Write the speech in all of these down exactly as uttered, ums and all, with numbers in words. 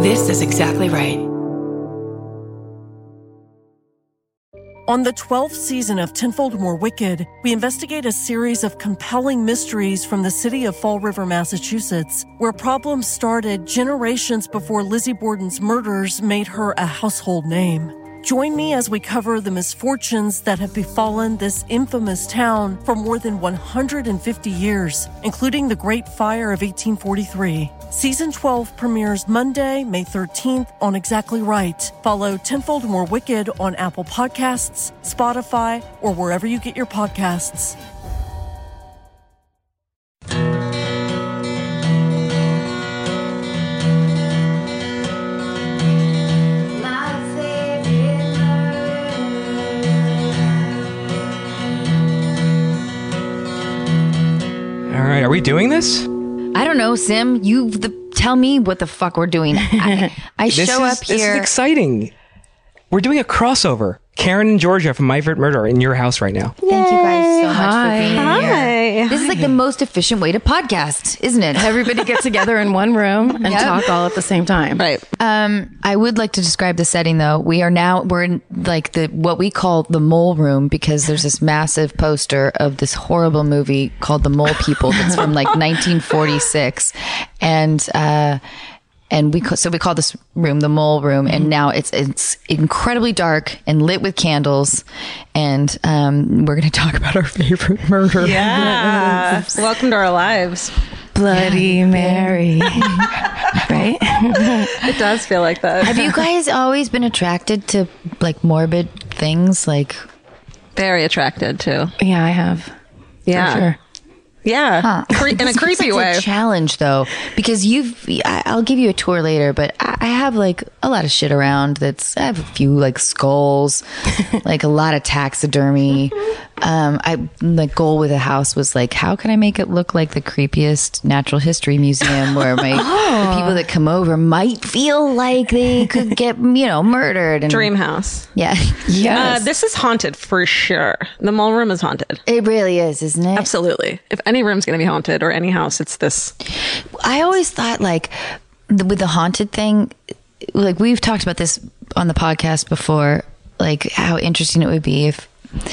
This is exactly right. On the twelfth season of Tenfold More Wicked, we investigate a series of compelling mysteries from the city of Fall River, Massachusetts, where problems started generations before Lizzie Borden's murders made her a household name. Join me as we cover the misfortunes that have befallen this infamous town for more than one hundred fifty years, including the Great Fire of eighteen forty-three. Season twelve premieres Monday, May thirteenth on Exactly Right. Follow Tenfold More Wicked on Apple Podcasts, Spotify, or wherever you get your podcasts. All right, are we doing this? I don't know, Sim. You the, tell me what the fuck we're doing. I, I This show is- up here. This is exciting. We're doing a crossover. Karen and Georgia from My Favorite Murder are in your house right now. Thank you guys so much Hi. for being here. Hi. This is like the most efficient way to podcast, isn't it? Everybody get together in one room and Yep. talk all at the same time. Right. Um, I would like to describe the setting though. We are now, we're in like the, what we call the mole room because there's this massive poster of this horrible movie called The Mole People that's from like nineteen forty-six. And, uh, And we, ca- so we call this room the mole room. And now it's, it's incredibly dark and lit with candles. And, um, we're going to talk about our favorite murder. Yeah. Welcome to our lives. Bloody Mary. Right? It does feel like that. Have you guys always been attracted to like morbid things? Like, Very attracted to. Yeah, I have. Yeah. For sure. Yeah. Cre- in a It's creepy a way. challenge though, because you've, I- I'll give you a tour later, but I I have like a lot of shit around that's, I have a few like skulls, like a lot of taxidermy. Um, I, the goal with the house was like, how can I make it look like the creepiest natural history museum where my, the people that come over might feel like they could get, you know, murdered. And, Dream house. Yeah. Uh, this is haunted for sure. The mole room is haunted. It really is, isn't it? Absolutely. If any room's going to be haunted or any house, it's this. I always thought like the, with the haunted thing, like we've talked about this on the podcast before, like how interesting it would be if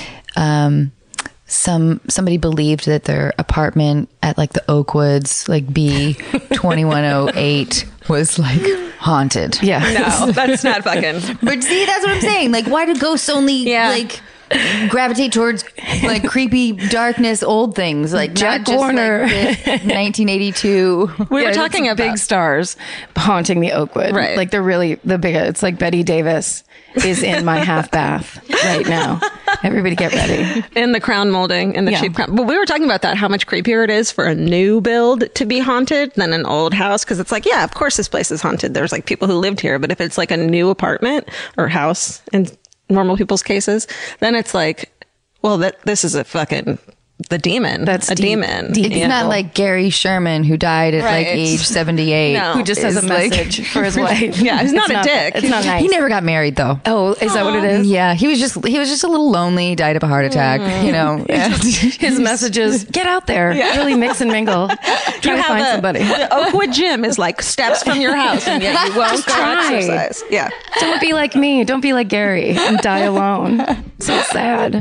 um, some somebody believed that their apartment at like the Oakwoods, like B twenty-one oh eight, was like haunted. Yeah. No, that's not fucking. But see, that's what I'm saying. Like, why do ghosts only Yeah. like gravitate towards like creepy darkness, old things like Jack not just, Warner. like, the nineteen eighty-two? We were Yeah, talking it's about big stars haunting the Oakwood. Right. Like they're really the big. It's like Betty Davis is in my half bath right now. Everybody get ready. in the crown molding and the Yeah. cheap crown. But we were talking about that, how much creepier it is for a new build to be haunted than an old house. Cause it's like, yeah, of course this place is haunted. There's like people who lived here. But if it's like a new apartment or house in normal people's cases, then it's like, well, that this is a fucking, the demon. That's a deep- demon. deep. It's you not know? like Gary Sherman who died at like Right. age seventy-eight. No. Who just has a Is like- message for his wife. Yeah, he's not It's a dick. It's not nice. He never got married though. Oh, is that what it is? Yeah, he was just he was just a little lonely. Died of a heart attack. You know, His messages, get out there, really mix and mingle, try to find a- somebody. The Oakwood Gym is like steps from your house, and yet you won't go try. exercise. Yeah. Don't be like me. Don't be like Gary and die alone. So sad.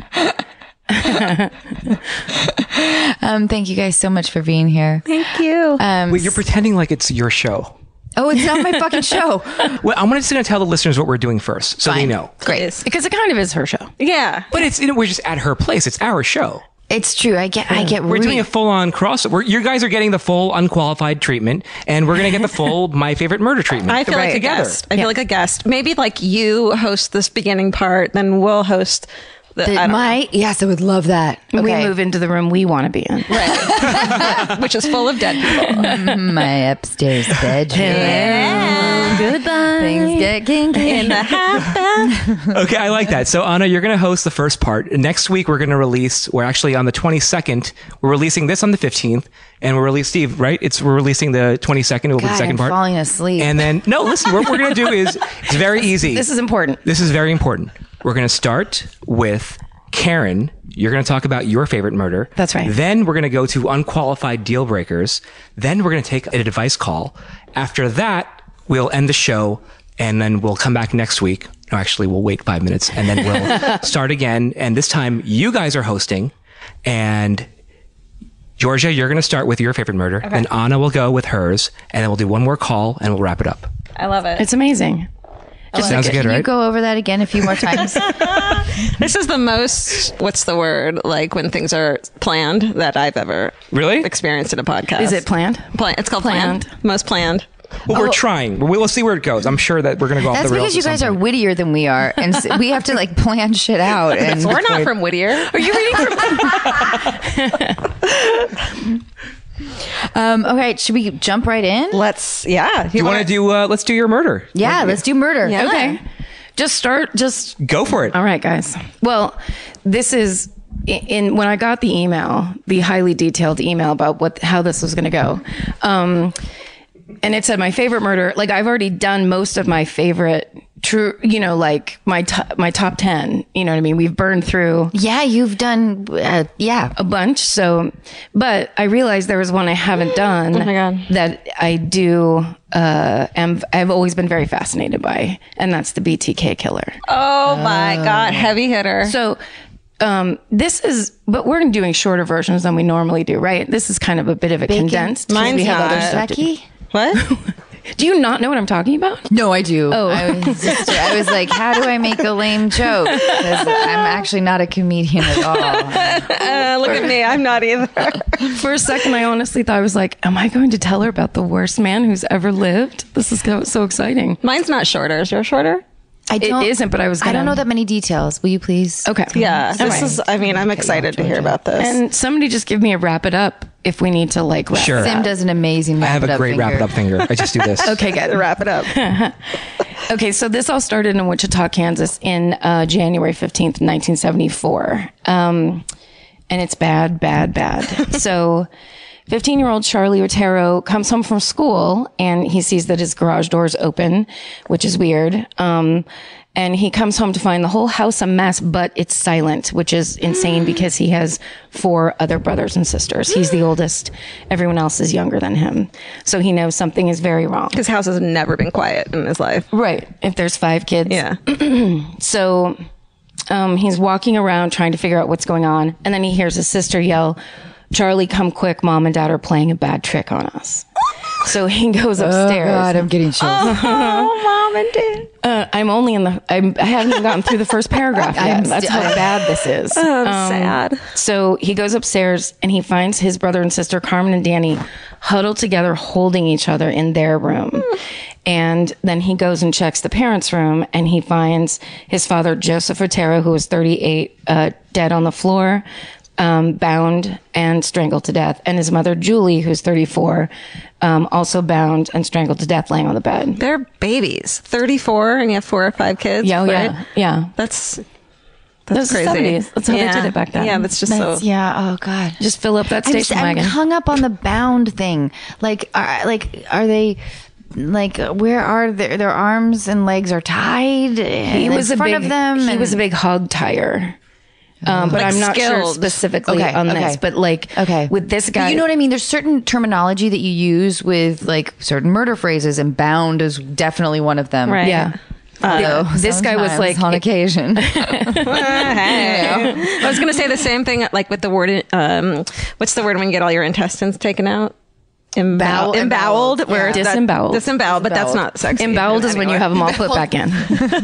um, thank you guys so much for being here. Thank you. Um, Wait, you're pretending like it's your show. oh, it's not my fucking show. Well, I'm just going to tell the listeners what we're doing first, so they Fine. know. Great. Because it kind of is her show. Yeah. But it's you know, we're just at her place. It's our show. It's true. I get. I get. We're re- doing a full-on crossover. You guys are getting the full unqualified treatment, and we're going to get the full My Favorite Murder treatment. I feel like a together. guest. I feel like a guest. Maybe like you host this beginning part, then we'll host the, The- I don't my yes, I would love that. We Okay. move into the room we want to be in. know. Right. Which is full of dead people. my upstairs bedroom. Yeah. Goodbye. Things get kinky. In the half bath. Okay, I like that. So, Anna, you're going to host the first part. Next week, we're going to release, we're actually on the twenty-second. We're releasing this on the fifteenth. And we're releasing, Steve, right? It's We're releasing the twenty-second. It will be the God, second I'm part. falling asleep. And then, no, listen, what we're going to do is, it's very easy. This is important. This is very important. We're going to start with Karen. You're going to talk about your favorite murder. That's right. Then we're going to go to unqualified deal breakers. Then we're going to take a device call. After that, we'll end the show, and then we'll come back next week. No, actually, we'll wait five minutes, and then we'll start again. And this time, you guys are hosting, and Georgia, you're going to start with your favorite murder. Okay. Then Anna will go with hers, and then we'll do one more call, and we'll wrap it up. I love it. It's amazing. Just sounds Can good, you right? go over that again a few more times? This is the most, what's the word, like when things are planned that I've ever Really? experienced in a podcast. Is it planned? Plan- it's called planned. Planned. Most planned. Well, we're trying. We'll see where it goes. I'm sure that we're going to go off That's the rails. because you at some guys are point. wittier than we are, and s- we have to like plan shit out. And We're not from Whittier. Are you reading from? um, okay, should we jump right in? Let's, yeah. Do you want to do, uh, let's do your murder. Yeah, let's do murder. Yeah. Okay. Just start, just Go for it. All right, guys. Well, this is in, in when I got the email, the highly detailed email about what how this was going to go. Um, and it said my favorite murder. Like I've already done most of my favorite true, you know, like my top, my top ten, you know what I mean? We've burned through Yeah, you've done. Uh, yeah, a bunch. So, but I realized there was one I haven't done Oh my God. that I do, uh, am, I've always been very fascinated by, and that's the B T K killer. Oh my God. Heavy hitter. So, um, this is, but we're doing shorter versions than we normally do, right? This is kind of a bit of a Bacon. condensed. Mine's we have other not. stuff to do. Becky. What? Do you not know what I'm talking about? No, I do. Oh. I was, just, I was like, how do I make a lame joke? Because I'm actually not a comedian at all. Uh, look at me. I'm not either. For a second, I honestly thought I was like, am I going to tell her about the worst man who's ever lived? This is so so exciting. Mine's not shorter. Is yours shorter? I It don't, isn't, but I was I don't gonna- know that many details. Will you please? Okay. Yeah. All This right. is, I mean, I'm excited to hear about this. And somebody just give me a wrap it up if we need to like wrap Sure. it Sim up. does an amazing. I have a wrap-it-up great wrap it up finger. finger. I just do this. Okay, good. Wrap it up. Okay, so this all started in Wichita, Kansas in uh, January fifteenth, nineteen seventy-four. Um, and it's bad, bad, bad. So fifteen-year-old Charlie Otero comes home from school and he sees that his garage door is open, which is weird. Um, and he comes home to find the whole house a mess, but it's silent, which is insane because he has four other brothers and sisters. He's the oldest. Everyone else is younger than him. So he knows something is very wrong. His house has never been quiet in his life. Right. If there's five kids. Yeah. So um, he's walking around trying to figure out what's going on. And then he hears his sister yell, Charlie, come quick. Mom and dad are playing a bad trick on us. So he goes upstairs. Oh God, I'm getting chills. Oh, mom and dad. Uh, I'm only in the, I'm, I haven't even gotten through the first paragraph yet. I'm That's sti- how bad this is. Oh, I'm sad. So he goes upstairs and he finds his brother and sister, Carmen and Danny, huddled together, holding each other in their room. And then he goes and checks the parents' room and he finds his father, Joseph Otero, who was thirty-eight, uh, dead on the floor, um, bound and strangled to death. And his mother, Julie, who's thirty-four, um, also bound and strangled to death laying on the bed. They're babies. thirty-four and you have four or five kids. Yeah, oh, right? yeah, yeah. That's, That's that's the crazy. seventies. That's how they yeah. did it back then. Yeah, that's just That's- so. yeah. Oh God. Just fill up that I'm, station I'm wagon. hung up on the bound thing. Like, are, like, are they? Like, where are their their arms and legs are tied? He in was a front big, of them. He and- was a big hog tire. Um, but Like I'm not sure skilled. specifically Okay, on okay. this. But like, Okay. with this But guy, you know what I mean? There's certain terminology that you use with like certain murder phrases, and bound is definitely one of them. Right. Yeah. Although this guy was sometimes like- on occasion. Hey. I was going to say the same thing, like with the word, um, what's the word when you get all your intestines taken out? Embow- Bowel- emboweled. Where Yeah. that- Disemboweled. Disemboweled, but that's not sexy. Emboweled is when you Anyway. have them all put back in.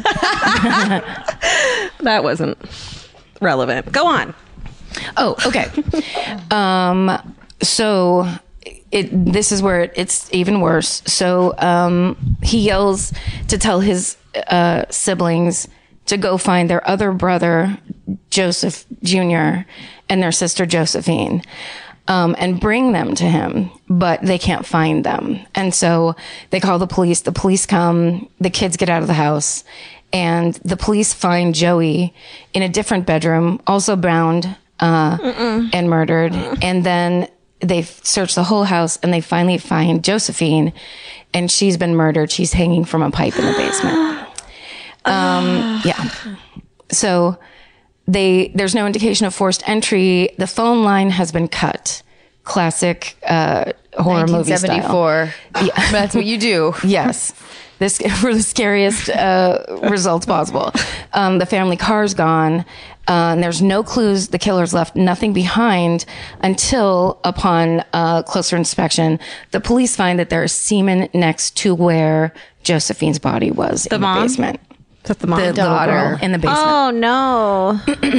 That wasn't relevant. Go on. Oh, okay. um, so it this is where it, it's even worse. So um, he yells to tell his uh, siblings to go find their other brother, Joseph Junior, and their sister Josephine. Um, and bring them to him, but they can't find them. And so they call the police. The police come, the kids get out of the house, and the police find Joey in a different bedroom, also bound uh, and murdered. And then they search the whole house and they finally find Josephine, and she's been murdered. She's hanging from a pipe in the basement. Um, yeah. So they, there's no indication of forced entry. The phone line has been cut. Classic, uh, horror movie style. nineteen seventy-four. Yeah. That's what you do. Yes. This for the scariest uh, results possible. Um, the family car's gone, uh, and there's no clues. The killer's left nothing behind until, upon uh, closer inspection, the police find that there is semen next to where Josephine's body was The in mom? the basement. That's the mom. The little girl in the basement. Oh no.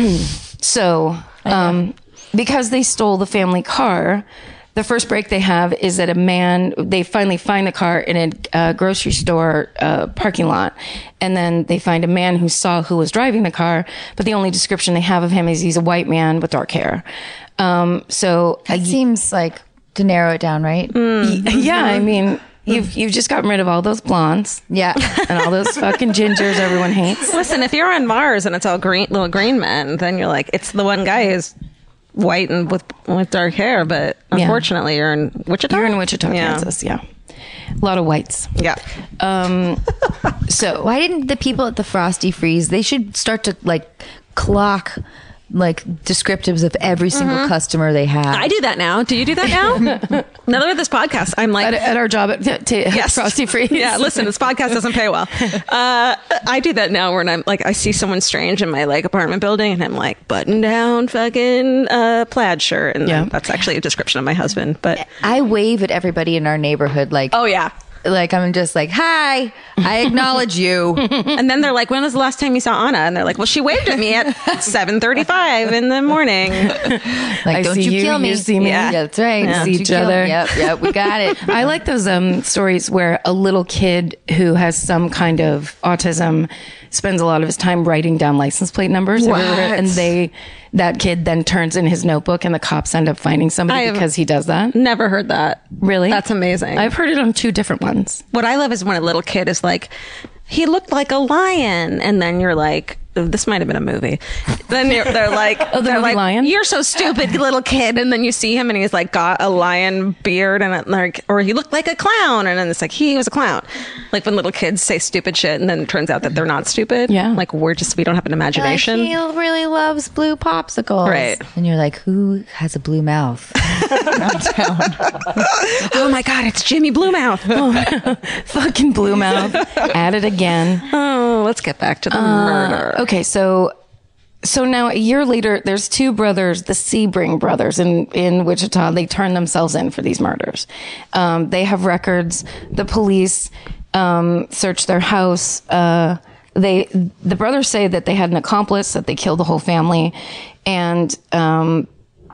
So, um, because they stole the family car, the first break they have is that a man, they finally find the car in a uh, grocery store uh, parking lot. And then they find a man who saw who was driving the car. But the only description they have of him is he's a white man with dark hair. Um, so It seems like to narrow it down, right? yeah, I mean, you've, you've just gotten rid of all those blondes. Yeah. And all those fucking gingers everyone hates. Listen, if you're on Mars and it's all green, little green men, then you're like, it's the one guy who's white and with with dark hair. But unfortunately, you're in Wichita. You're in Wichita, Yeah. Kansas. Yeah. A lot of whites. Yeah. Um, so Why didn't the people at the Frosty Freeze, they should start to like clock like descriptives of every single customer they have. I do that now. Do you do that now? Now that with this podcast, I'm like at, at our job at, t- at Yes. Frosty Freeze. Yeah, listen, this podcast doesn't pay well. Uh, I do that now when I'm like, I see someone strange in my like apartment building and I'm like, button down fucking uh, plaid shirt. And Yeah. then that's actually a description of my husband. But I wave at everybody in our neighborhood like, oh, yeah. like I'm just like, hi, I acknowledge you. And then they're like, when was the last time you saw Anna? And they're like, well, she waved at me at seven thirty-five in the morning. Like, I don't see you, you, kill me. you see me. Yeah, that's right. Yeah. Don't See you each kill other. me. Yep, yep, we got it. I like those um, stories where a little kid who has some kind of autism spends a lot of his time writing down license plate numbers. What? And they, that kid then turns in his notebook and the cops end up finding somebody I have- because he does that. Never heard that. Really? That's amazing. I've heard it on two different ones. What I love is when a little kid is like, he looked like a lion. And then you're like, this might have been a movie. Then you're, they're like, Oh, the they're movie like, Lion? You're so stupid, little kid. And then you see him and he's like got a lion beard and it, like, or he looked like a clown. And then it's like, he was a clown. Like when little kids say stupid shit and then it turns out that they're not stupid. Yeah. Like we're just, we don't have an imagination. Like, he really loves blue popsicles. Right. And you're like, who has a blue mouth? Oh my God, it's Jimmy Bluemouth. Fucking blue mouth. At it again. Oh, let's get back to the murder. Okay, so so now a year later, there's two brothers, the Sebring brothers in, in Wichita. They turn themselves in for these murders. Um, they have records. The police um, search their house. Uh, they the brothers say that they had an accomplice, that they killed the whole family, and um,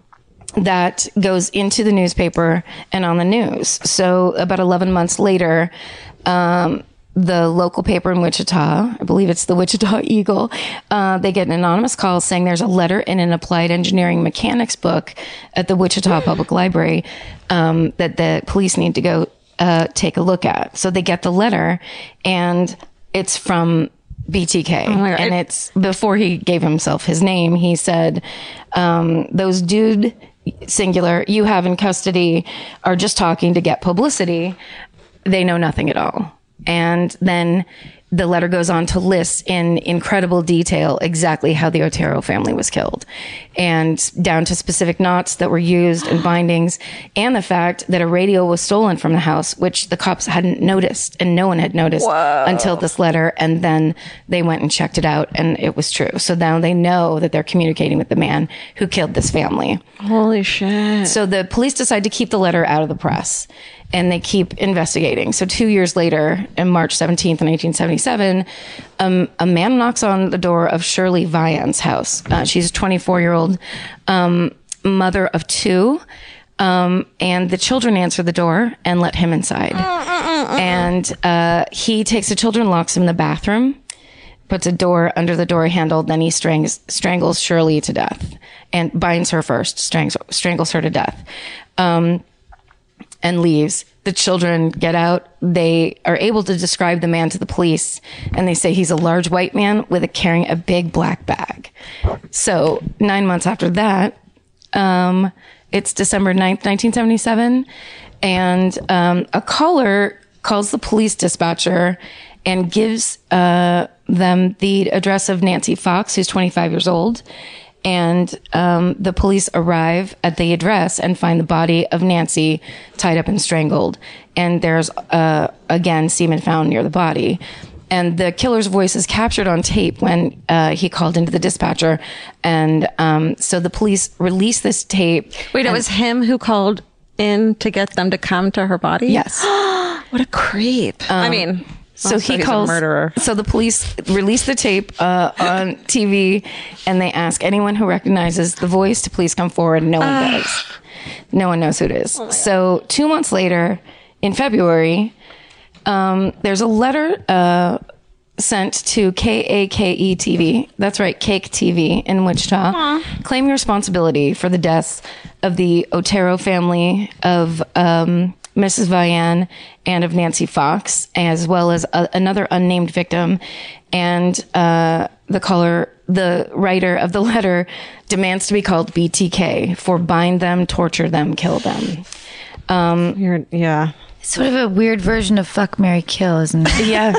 that goes into the newspaper and on the news. So about eleven months later, um, the local paper in Wichita, I believe it's the Wichita Eagle, uh, they get an anonymous call saying there's a letter in an applied engineering mechanics book at the Wichita Public Library um, that the police need to go uh, take a look at. So they get the letter, and it's from B T K. my God. And it's before he gave himself his name, he said, um, those dude, singular, you have in custody are just talking to get publicity. They know nothing at all. And then the letter goes on to list in incredible detail exactly how the Otero family was killed, and down to specific knots that were used and bindings, and the fact that a radio was stolen from the house, which the cops hadn't noticed and no one had noticed until this letter. And then they went and checked it out and it was true. So now they know that they're communicating with the man who killed this family. Holy shit. So the police decide to keep the letter out of the press, and they keep investigating. So two years later, on March seventeenth, nineteen seventy-seven, um, a man knocks on the door of Shirley Vian's house. Uh, she's a twenty-four-year-old um, mother of two. Um, and the children answer the door and let him inside. And uh, he takes the children, locks them in the bathroom, puts a door under the door handle, then he strangles, strangles Shirley to death and binds her first, strangles, strangles her to death, um, and leaves. The children get out. They are able to describe the man to the police, and they say he's a large white man with a carrying a big black bag. So nine months after that, um, it's December ninth, nineteen seventy-seven, and um, a caller calls the police dispatcher and gives uh, them the address of Nancy Fox, who's twenty-five years old. And um, the police arrive at the address and find the body of Nancy tied up and strangled. And there's, uh, again, semen found near the body. And the killer's voice is captured on tape when uh, he called into the dispatcher. And um, so the police released this tape. Wait, it was him who called in to get them to come to her body? Yes. What a creep. I mean... So Also, he he's a calls. murderer. So the police release the tape uh, on T V, and they ask anyone who recognizes the voice to please come forward. No one does. No one knows who it is. Oh so two months later, in February, um, there's a letter uh, sent to K A K E T V. That's right, Cake T V in Wichita, Aww. claiming responsibility for the deaths of the Otero family of. Um, Missus Vian and of Nancy Fox, as well as a, another unnamed victim. And uh, the caller, the writer of the letter, demands to be called B T K for bind them, torture them, kill them. Um, You're, yeah. Sort of a weird version of fuck, marry, kill, isn't it? Yeah,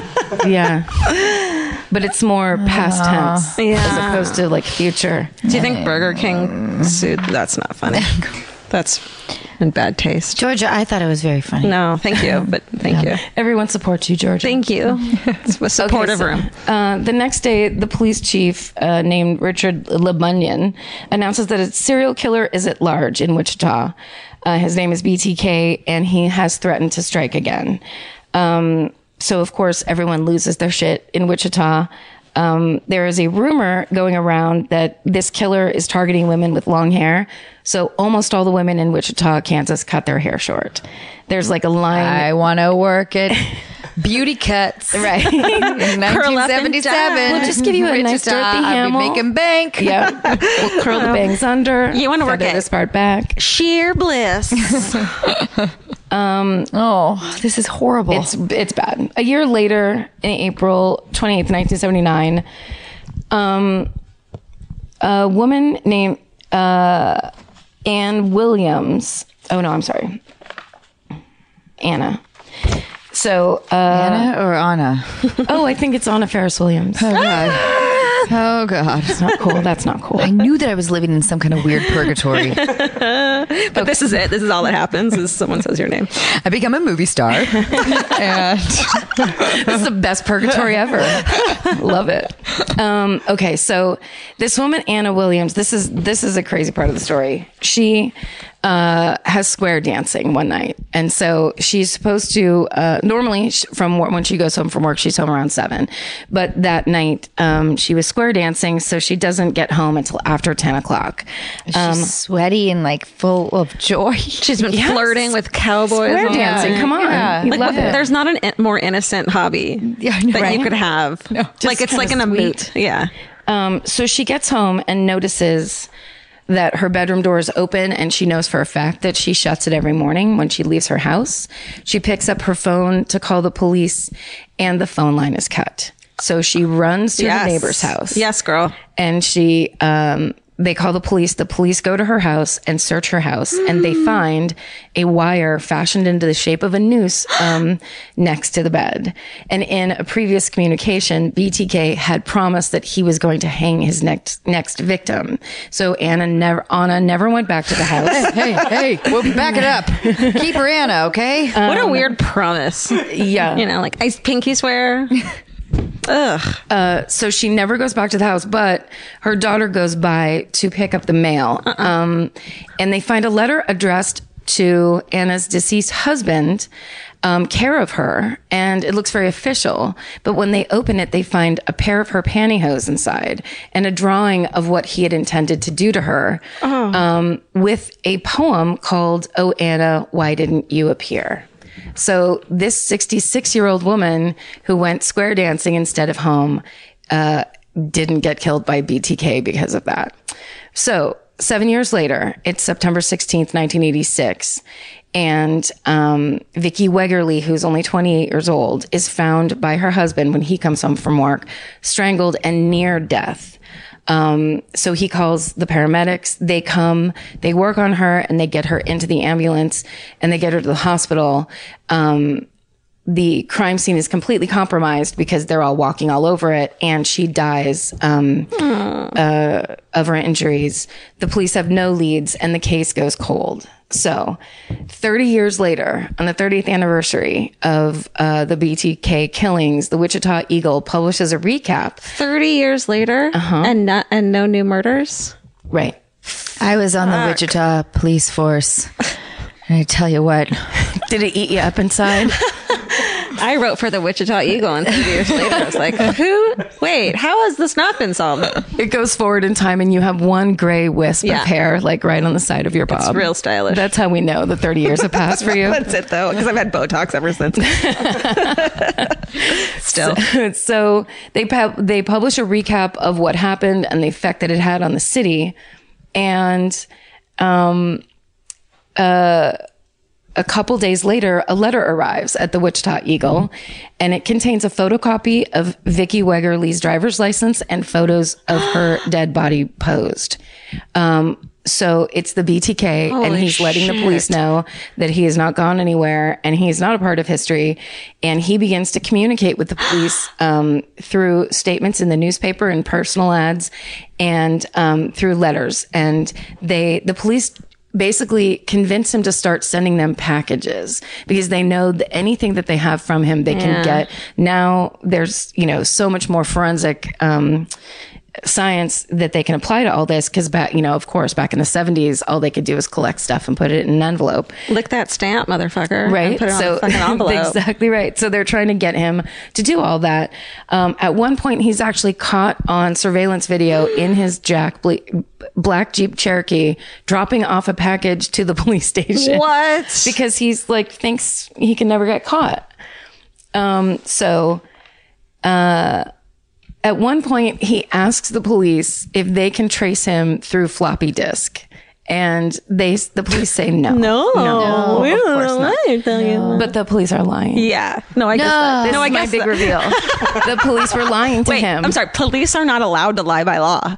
yeah. But it's more past tense Yeah. as opposed to like future. Do you think Burger King sued? That's not funny. That's in bad taste. Georgia, I thought it was very funny. No, thank you, but thank you. Everyone supports you, Georgia. Thank you. It's a supportive Okay, so, room. Uh, the next day, the police chief uh, named Richard LeBunyan announces that a serial killer is at large in Wichita. Uh, his name is B T K, and he has threatened to strike again. Um, so, of course, everyone loses their shit in Wichita. Um, there is a rumor going around that this killer is targeting women with long hair. So almost all the women in Wichita, Kansas cut their hair short. There's like a line. I want to work at Beauty Cuts. Right. In nineteen seventy-seven. We'll just give you a Wichita, nice Dorothy I'll Hamill. be making bank. Yeah. We'll curl the bangs under. You wanna work feather it. this part back. Sheer bliss. Oh, this is horrible. It's it's bad. A year later, in April twenty-eighth, nineteen seventy-nine, um, a woman named uh, Ann Williams. Oh no, I'm sorry, Anna. So, uh, Anna or Anna? oh, I think it's Anna Ferris Williams. Oh, God. Oh, God. That's not cool. That's not cool. I knew that I was living in some kind of weird purgatory. But this is it. This is all that happens is someone says your name. I become a movie star. And This is the best purgatory ever. Love it. Um, okay, so this woman, Anna Williams, this is this is a crazy part of the story. She uh, has square dancing one night, and so she's supposed to. Uh, normally, sh- from wor- when she goes home from work, she's home around seven. But that night, um, she was square dancing, so she doesn't get home until after ten o'clock. Um, she's sweaty and like full of joy. She's been Yes. flirting with cowboys. square all dancing, night. come on, Yeah. you Like, love it. there's not an in- more innocent hobby Yeah, I know, that right? you could have. Like Just it's like kinda an sweet. moot. Yeah. Um, so she gets home and notices that her bedroom door is open, and she knows for a fact that she shuts it every morning when she leaves her house. She picks up her phone to call the police, and the phone line is cut. So she runs to Yes. her neighbor's house. Yes, girl. And she, um, they call the police. The police go to her house and search her house, and they find a wire fashioned into the shape of a noose um, next to the bed. And in a previous communication, B T K had promised that he was going to hang his next next victim. So Anna never, Anna never went back to the house. Hey, hey, we'll back it up. Keep her Anna, okay? What a weird promise. Yeah. You know, like I pinky swear. Ugh. Uh, so she never goes back to the house, but her daughter goes by to pick up the mail. Uh-uh. Um, and they find a letter addressed to Anna's deceased husband, um, care of her, and it looks very official. But when they open it, they find a pair of her pantyhose inside and a drawing of what he had intended to do to her, um, with a poem called "Oh Anna, Why Didn't You Appear?" So this sixty-six-year-old woman who went square dancing instead of home uh, didn't get killed by B T K because of that. So seven years later, it's September sixteenth, nineteen eighty-six, and um, Vicki Wegerly, who's only twenty-eight years old, is found by her husband when he comes home from work, strangled and near death. Um, so he calls the paramedics. They come, they work on her, and they get her into the ambulance, and they get her to the hospital. Um, the crime scene is completely compromised because they're all walking all over it, and she dies um, uh, of her injuries. The police have no leads, and the case goes cold. So, thirty years later, on the thirtieth anniversary of uh, the B T K killings, the Wichita Eagle publishes a recap. thirty years later, uh-huh. and not and no new murders. Right. I was on Fuck. the Wichita police force. And I tell you what, did it eat you up inside? I wrote for the Wichita Eagle, and three years later, I was like, "Who? Wait, how has this not been solved?" It goes forward in time, and you have one gray wisp yeah. of hair, like right on the side of your bob. It's real stylish. That's how we know the thirty years have passed for you. That's it, though, because I've had Botox ever since. Still, so, so they pu- they publish a recap of what happened and the effect that it had on the city, and um, uh. A couple days later, a letter arrives at the Wichita Eagle, and it contains a photocopy of Vicky Wegerle's driver's license and photos of her dead body posed. Um, so it's the B T K, Holy and he's letting shit. the police know that he has not gone anywhere and he's not a part of history. And he begins to communicate with the police um, through statements in the newspaper and personal ads, and um, through letters. And they, the police basically convince him to start sending them packages because they know that anything that they have from him, they yeah. can get. Now there's, you know, so much more forensic, um, science that they can apply to all this. Cause back, you know, of course, back in the seventies, all they could do was collect stuff and put it in an envelope. Lick that stamp, motherfucker. Right. And put it so, on a fucking envelope. Exactly right. So they're trying to get him to do all that. Um, at one point, he's actually caught on surveillance video in his Jack Ble- black Jeep Cherokee, dropping off a package to the police station. What? Because he's like, thinks he can never get caught. Um, so, uh, at one point, he asks the police if they can trace him through floppy disk. And they, the police say no. No. No, we of don't course know not. why tell you that. But the police are lying. Yeah. No, I no, guess that. This No, I is guess my big that. reveal. The police were lying to Wait, him. I'm sorry. Police are not allowed to lie by law.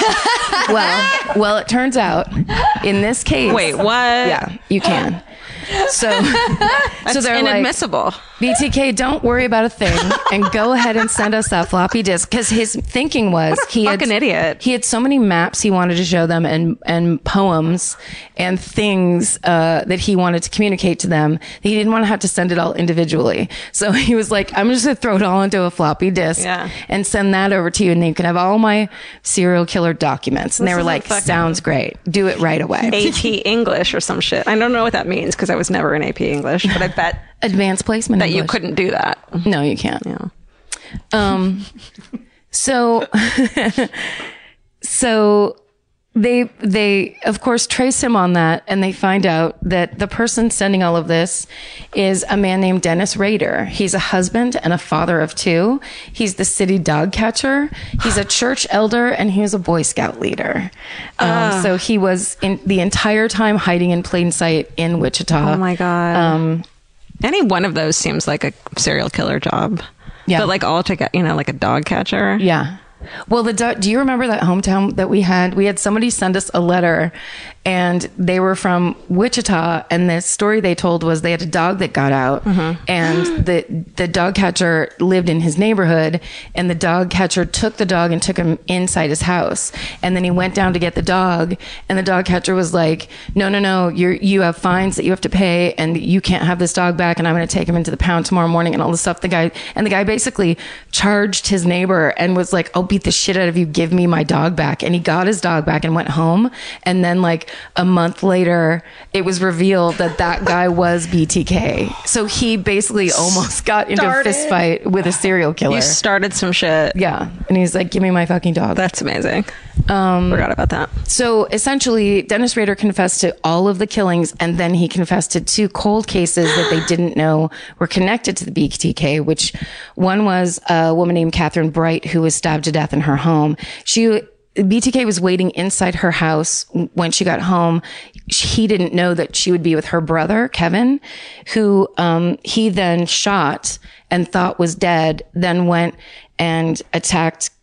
well, well, it turns out in this case. Wait, what? Yeah, you can. So, so they're inadmissible. Like, B T K, don't worry about a thing, and go ahead and send us that floppy disk. Because his thinking was what a he fucking had idiot. He had so many maps he wanted to show them, and and poems and things uh, that he wanted to communicate to them. He didn't want to have to send it all individually. So he was like, I'm just gonna throw it all into a floppy disk yeah. and send that over to you, and then you can have all my serial killer documents. And this they were like, sounds great. Do it right away. A P English or some shit. I don't know what that means because I was never in A P English, but I bet advanced placement that English. You couldn't do that. No, you can't. Yeah. Um, so, so they, they of course trace him on that, and they find out that the person sending all of this is a man named Dennis Rader. He's a husband and a father of two. He's the city dog catcher. He's a church elder, and he was a Boy Scout leader. Um, uh. So he was in the entire time hiding in plain sight in Wichita. Oh my God. Um, Any one of those seems like a serial killer job. Yeah. But like all together, you know, like a dog catcher. Yeah. Well, the do-, do you remember that hometown that we had? We had somebody send us a letter, and they were from Wichita, and the story they told was they had a dog that got out, mm-hmm. and the the dog catcher lived in his neighborhood, and the dog catcher took the dog and took him inside his house, and then he went down to get the dog, and the dog catcher was like, no, no, no, you're, you have fines that you have to pay, and you can't have this dog back, and I'm going to take him into the pound tomorrow morning, and all this stuff. The guy, and the guy basically charged his neighbor and was like, I'll beat the shit out of you, give me my dog back. And he got his dog back and went home, and then like a month later, it was revealed that that guy was B T K. So he basically almost got into started. a fist fight with a serial killer. You started some shit. Yeah. And he's like, give me my fucking dog. That's amazing. Um, Forgot about that. So essentially, Dennis Rader confessed to all of the killings, and then he confessed to two cold cases that they didn't know were connected to the B T K, which one was a woman named Catherine Bright, who was stabbed to death in her home. She B T K was waiting inside her house when she got home. He didn't know that she would be with her brother, Kevin, who um, he then shot and thought was dead, then went and attacked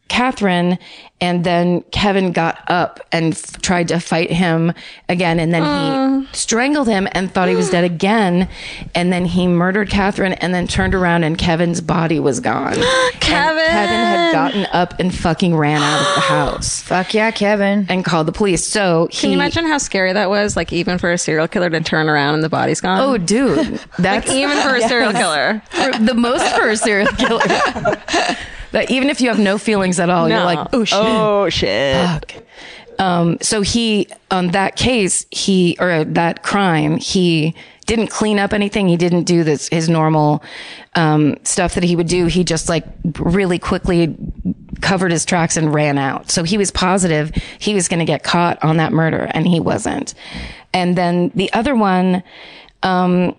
Catherine, and then Kevin got up and f- tried to fight him again, and then uh. he strangled him and thought he was dead again, and then he murdered Catherine, and then turned around and Kevin's body was gone. Kevin! And Kevin had gotten up and fucking ran out of the house. Fuck yeah, Kevin. And called the police. So he, Can you imagine how scary that was? Like, even for a serial killer to turn around and the body's gone? Oh, dude. That's like, even for a serial killer. For the most for a serial killer. That even if you have no feelings at all, No. you're like, oh shit. Oh shit. Fuck. Um, so he, on that case, he, or that crime, he didn't clean up anything. He didn't do this, his normal, um, stuff that he would do. He just like really quickly covered his tracks and ran out. So he was positive he was going to get caught on that murder, and he wasn't. And then the other one, um,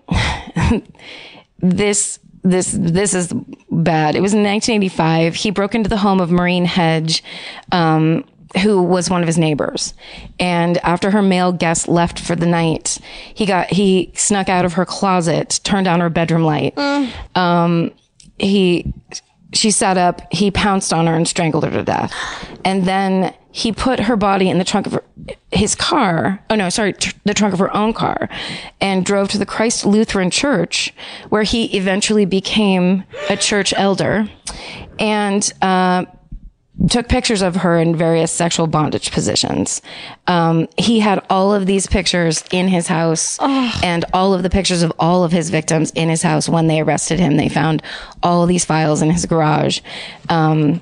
this, This this is bad. It was in nineteen eighty-five. He broke into the home of Maureen Hedge, um, who was one of his neighbors. And after her male guest left for the night, he got he snuck out of her closet, turned on her bedroom light. Mm. Um, he she sat up. He pounced on her and strangled her to death. And then he put her body in the trunk of her, his car. Oh no, sorry, tr- the trunk of her own car, and drove to the Christ Lutheran Church, where he eventually became a church elder, and uh, took pictures of her in various sexual bondage positions. Um, he had all of these pictures in his house, oh. and all of the pictures of all of his victims in his house. When they arrested him, they found all these files in his garage. Um,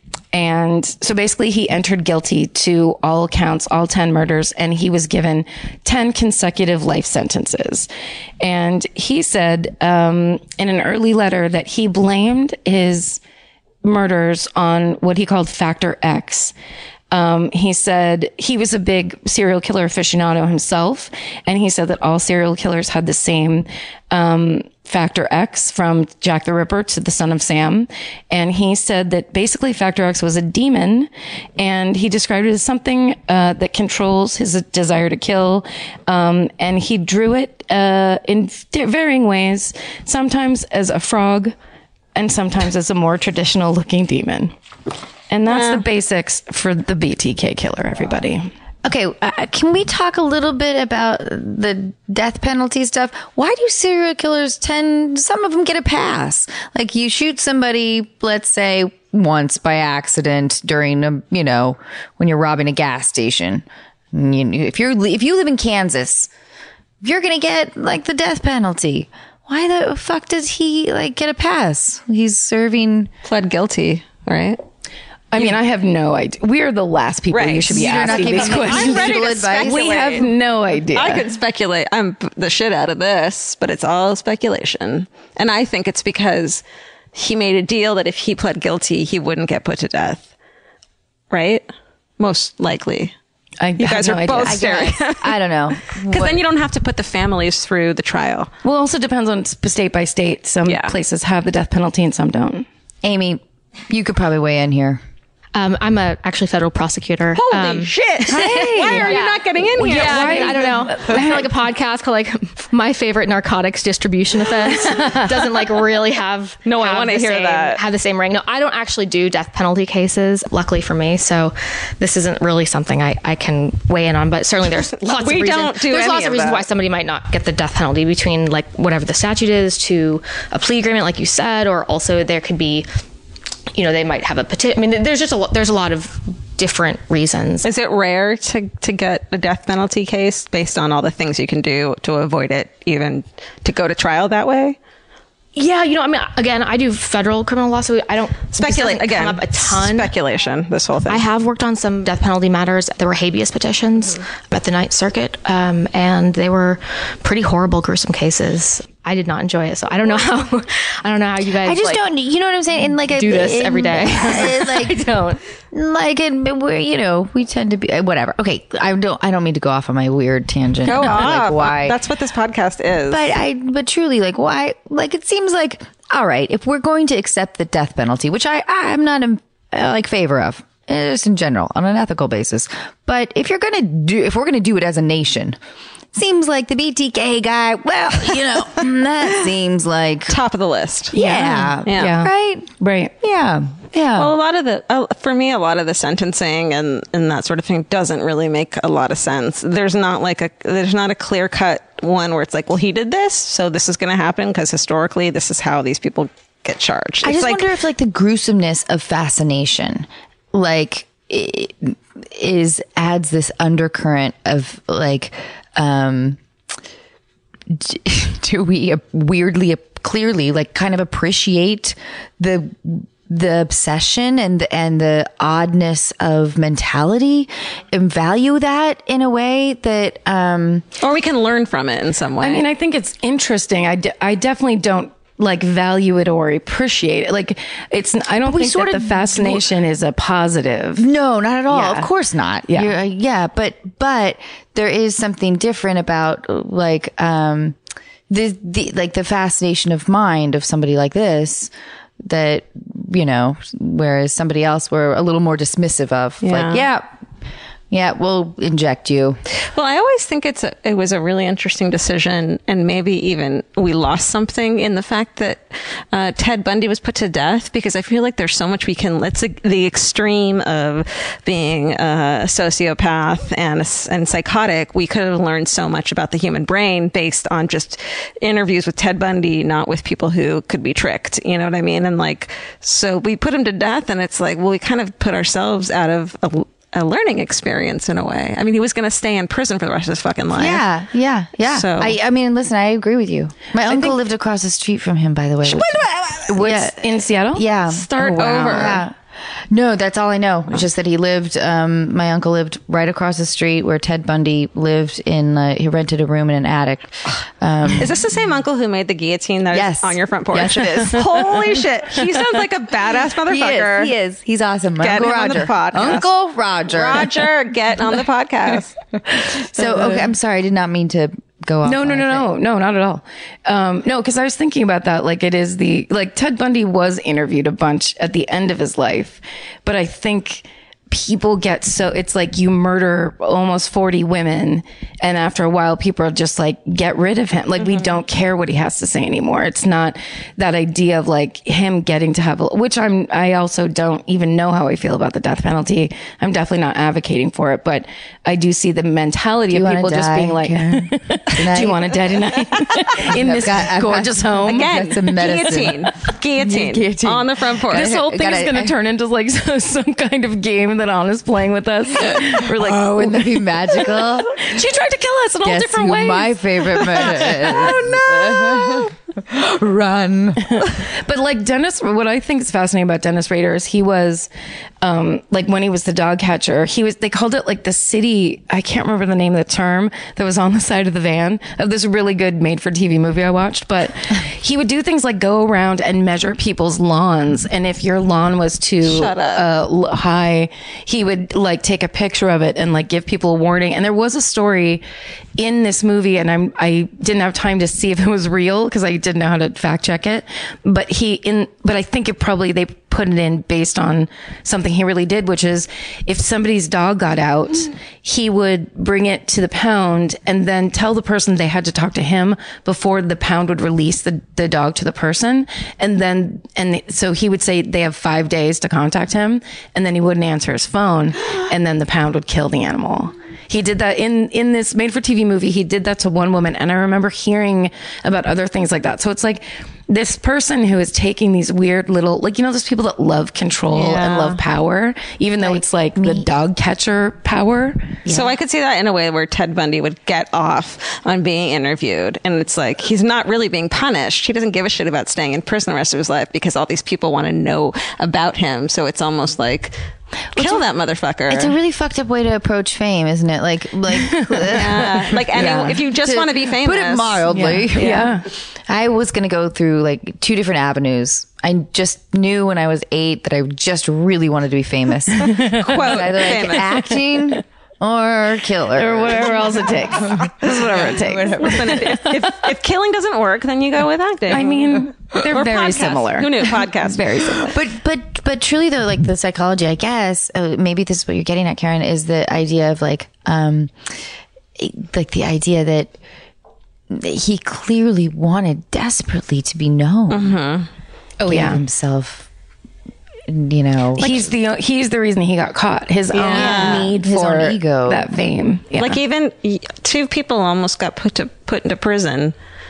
And so basically he entered guilty to all counts, all ten murders, and he was given ten consecutive life sentences. And he said um, in an early letter that he blamed his murders on what he called Factor X. Um, he said he was a big serial killer aficionado himself, and he said that all serial killers had the same um, Factor X, from Jack the Ripper to the Son of Sam. And he said that basically Factor X was a demon, and he described it as something uh, that controls his desire to kill. Um, and he drew it uh, in varying ways, sometimes as a frog and sometimes as a more traditional looking demon. And that's yeah. the basics for the B T K killer, everybody. Okay, uh, can we talk a little bit about the death penalty stuff? Why do serial killers tend, some of them get a pass? Like, you shoot somebody, let's say, once by accident during a, you know, when you're robbing a gas station. You, if you're, if you live in Kansas, you're going to get, like, the death penalty. Why the fuck does he, like, get a pass? He's serving... Pled guilty, right? I mean, I have no idea. We are the last people right. you should be You're asking these questions. I'm ready to speculate. We have no idea. I could speculate. I'm the shit out of this, but it's all speculation. And I think it's because he made a deal that if he pled guilty, he wouldn't get put to death. Right? Most likely. I you guys no are idea. both I staring. I don't know. Because then you don't have to put the families through the trial. Well, it also depends on state by state. Some yeah. places have the death penalty and some don't. Amy, you could probably weigh in here. Um, I'm a actually federal prosecutor. Holy um, shit! Hey, why are yeah. you not getting in here? Yeah, I, I don't know. I feel like a podcast called like My Favorite Narcotics Distribution Offense doesn't like really have no. Have I want to hear same, that. Have the same ring. No, I don't actually do death penalty cases. Luckily for me, so this isn't really something I, I can weigh in on. But certainly there's lots we of reasons. Don't do there's any lots of, of reasons that. why somebody might not get the death penalty, between like whatever the statute is to a plea agreement, like you said, or also there could be. You know, they might have a petition. I mean, there's just a lot, there's a lot of different reasons. Is it rare to, to get a death penalty case based on all the things you can do to avoid it, even to go to trial that way? Yeah, you know, I mean, again, I do federal criminal law, so I don't speculate again. Come up a ton Speculation. This whole thing. I have worked on some death penalty matters. There were habeas petitions mm-hmm. at the Ninth Circuit, um, and they were pretty horrible, gruesome cases. I did not enjoy it, so I don't know how. I don't know how you guys. I just like, don't. You know what I'm saying? And like do a, this in, every day. Like, I don't. Like, and we're you know we tend to be whatever. Okay, I don't. I don't mean to go off on my weird tangent. Go like, off. Why? That's what this podcast is. But I. But truly, like, why? Like, it seems like all right. If we're going to accept the death penalty, which I I'm not in uh, like favor of, just in general on an ethical basis. But if you're gonna do, if we're gonna do it as a nation. seems like the B T K guy. Well, you know, that seems like Top of the list. yeah, Yeah. Yeah. right, Right. yeah, yeah. Well, a lot of the, uh, for me, a lot of the sentencing and, and that sort of thing doesn't really make a lot of sense. There's not like a, there's not a clear cut one where it's like, well, he did this, so this is going to happen because historically this is how these people get charged. I It's just like, wonder if like the gruesomeness of fascination, like i- is adds this undercurrent of like, um, d- do we uh, weirdly, uh, clearly, like kind of appreciate the the obsession and and the oddness of mentality and value that in a way that um or we can learn from it in some way. I mean, I think it's interesting. I, de- I definitely don't like value it or appreciate it. Like it's, I don't we think sort that of- the fascination is a positive. No, not at all. Yeah. Of course not. Yeah. You're, uh, yeah, but but there is something different about uh, like um the the like the fascination of mind of somebody like this that, you know, whereas somebody else we're a little more dismissive of. Yeah. Like, yeah, yeah, we'll inject you. Well, I always think it's a, it was a really interesting decision, and maybe even we lost something in the fact that uh, Ted Bundy was put to death, because I feel like there's so much we can. It's a, the extreme of being a sociopath and a, and psychotic. We could have learned so much about the human brain based on just interviews with Ted Bundy, not with people who could be tricked. You know what I mean? And like, so we put him to death, and it's like, well, we kind of put ourselves out of a, a learning experience in a way. I mean, he was going to stay in prison for the rest of his fucking life. Yeah, yeah, yeah. So- I, I mean, listen, I agree with you. My uncle lived across the street from him, by the way. Which, yeah, In Seattle? yeah. Start Oh, wow. over. Yeah. No, that's all I know. It's just that he lived, um, my uncle lived right across the street where Ted Bundy lived in, uh, he rented a room in an attic. Um, Is this the same uncle who made the guillotine that is Yes. on your front porch? Yes, it is. Holy shit. He sounds like a badass motherfucker. he is, he is. He's awesome. My Get Uncle him on the Roger. podcast. Uncle Roger. Roger, get on the podcast. So, okay, I'm sorry. I did not mean to go off. No, no, on no, it. no, no, not at all. Um, no, because I was thinking about that. Like, it is the, like, Ted Bundy was interviewed a bunch at the end of his life, but I think people get so, it's like you murder almost forty women, and after a while, people are just like, get rid of him. Like, we don't care what he has to say anymore. It's not that idea of like him getting to have, a, which I'm, I also don't even know how I feel about the death penalty. I'm definitely not advocating for it, but I do see the mentality of wanna people just die, being like, Karen? do you want to die tonight in this got- I've got- gorgeous home? Again, Got some medicine. guillotine. Guillotine. Guillotine. On the front porch. This whole thing Gotta- is going to turn into like so, some kind of game that Anna's playing with us. We're like, Oh, wouldn't that be magical? she tried to kill us in all Guess different who ways. my favorite murder is. Oh, no. Run. But like Dennis, what I think is fascinating about Dennis Rader is he was, um, like when he was the dog catcher, he was, they called it like the city, I can't remember the name of the term that was on the side of the van of this really good made for T V movie I watched, but he would do things like go around and measure people's lawns. And if your lawn was too Shut up. uh, l- high, he would like take a picture of it and like give people a warning. And there was a story in this movie, and I'm, I didn't have time to see if it was real because I didn't know how to fact check it. But he in, but I think it probably they put it in based on something he really did, which is if somebody's dog got out, he would bring it to the pound and then tell the person they had to talk to him before the pound would release the, the dog to the person. And then, and so he would say they have five days to contact him, and then he wouldn't answer his phone, and then the pound would kill the animal. He did that in, in this made for T V movie. He did that to one woman. And I remember hearing about other things like that. So it's like this person who is taking these weird little, like, you know, those people that love control and Yeah. love power, even though it's like the dog catcher power. So I could see that in a way where Ted Bundy would get off on being interviewed. And it's like, he's not really being punished. He doesn't give a shit about staying in prison the rest of his life because all these people want to know about him. So it's almost like, kill that motherfucker. It's a really fucked up way to approach fame, isn't it? Like, like, yeah. Like, any, Yeah. if you just want to be famous. Put it mildly. Yeah. Yeah. I was going to go through like two different avenues. I just knew when I was eight that I just really wanted to be famous. Quote, Either like famous. acting or killer. Or whatever else it takes. Whatever it takes. Listen, if, if, if, if killing doesn't work, then you go with acting. I mean, they're Or very podcast. similar. Who knew? Podcast. Very similar. But but but truly though, like the psychology, I guess uh, maybe this is what you're getting at, Karen, is the idea of like um like the idea that he clearly wanted desperately to be known. Mm-hmm. Oh, Gave yeah. himself, you know, he's the he's the reason he got caught. His Yeah. own need His for own ego. that fame. Yeah. Like even y- two people almost got put to put into prison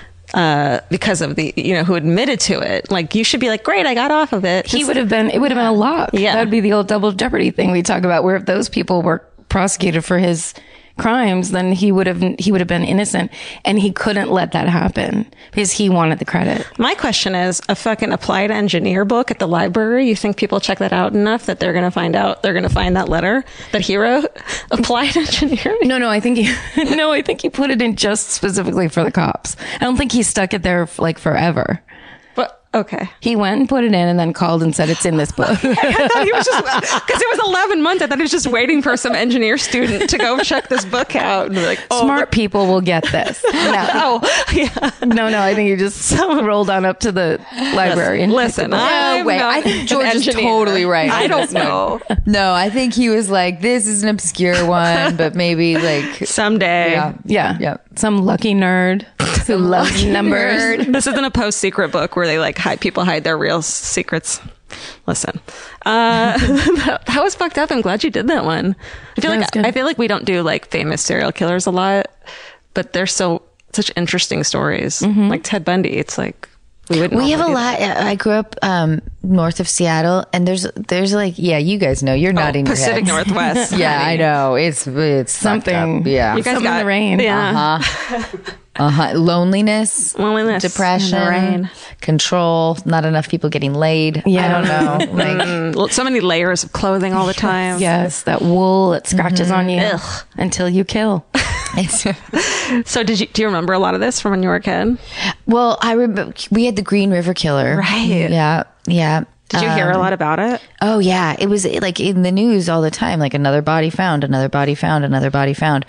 uh, because of the you know who admitted to it. Like you should be like, great, I got off of it. he would have been. It would have been a lot. Yeah. That would be the old double jeopardy thing we talk about, where if those people were prosecuted for his crimes, then he would have he would have been innocent, and he couldn't let that happen because he wanted the credit. My question is, a fucking applied engineer book at the library, you think people check that out enough that they're going to find out, they're going to find that letter that he wrote? Applied engineering? No, no, I think he no, I think he put it in just specifically for the cops. I don't think he stuck it there like forever. But, okay. He went and put it in, and then called and said it's in this book. I thought he was just, because it was eleven months, I thought he was just waiting for some engineer student to go check this book out. And be like, oh, Smart people will get this. No, oh, yeah. no, no. I think he just rolled on up to the library. And Listen, I'm wait, not I think an George is engineer. totally right. I don't know. no, I think he was like, this is an obscure one, but maybe like, Someday. yeah. yeah, Yeah. some lucky nerd who loves numbers. This isn't a post secret book where they like hide people hide their real secrets. Listen, uh, that was fucked up. I'm glad you did that one. I feel That was like good. I feel like we don't do like famous serial killers a lot, but they're so such interesting stories. Like Ted Bundy, it's like we wouldn't. We have a normally do that. lot. I grew up um, north of Seattle, and there's there's like yeah, you guys know. You're nodding your Pacific heads. Northwest. Yeah, I honey. know. It's it's fucked Something. up. Yeah. You guys Some in got the rain. Yeah. Uh-huh. Uh-huh. Loneliness, Loneliness depression, in the rain. control, not enough people getting laid. Yeah. I don't know. Like, Mm, so many layers of clothing all the time. Yes, that wool that scratches on you Ugh. until you kill. it's, So did you do you remember a lot of this from when you were a kid? well, I remember we had the Green River Killer. Right. Yeah. Yeah. Did you hear a lot about it? Oh yeah, it was like in the news all the time, like another body found, another body found, another body found,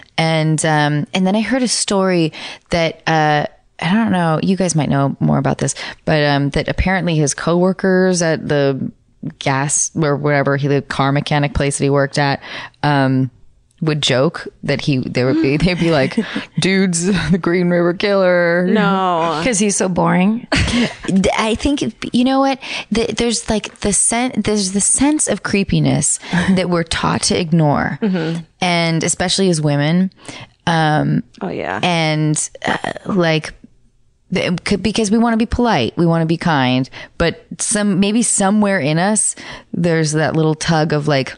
and um, and then I heard a story that uh, I don't know, you guys might know more about this, but um, that apparently his coworkers at the gas or whatever he the car mechanic place that he worked at. Um, would joke that he they would be they'd be like, dude's the Green River Killer. No. Because he's so boring. I think you know what the, there's like the sen- there's the sense of creepiness that we're taught to ignore, and especially as women, um, Oh yeah. and uh, like the- c- because we want to be polite, we want to be kind, but some maybe somewhere in us there's that little tug of like,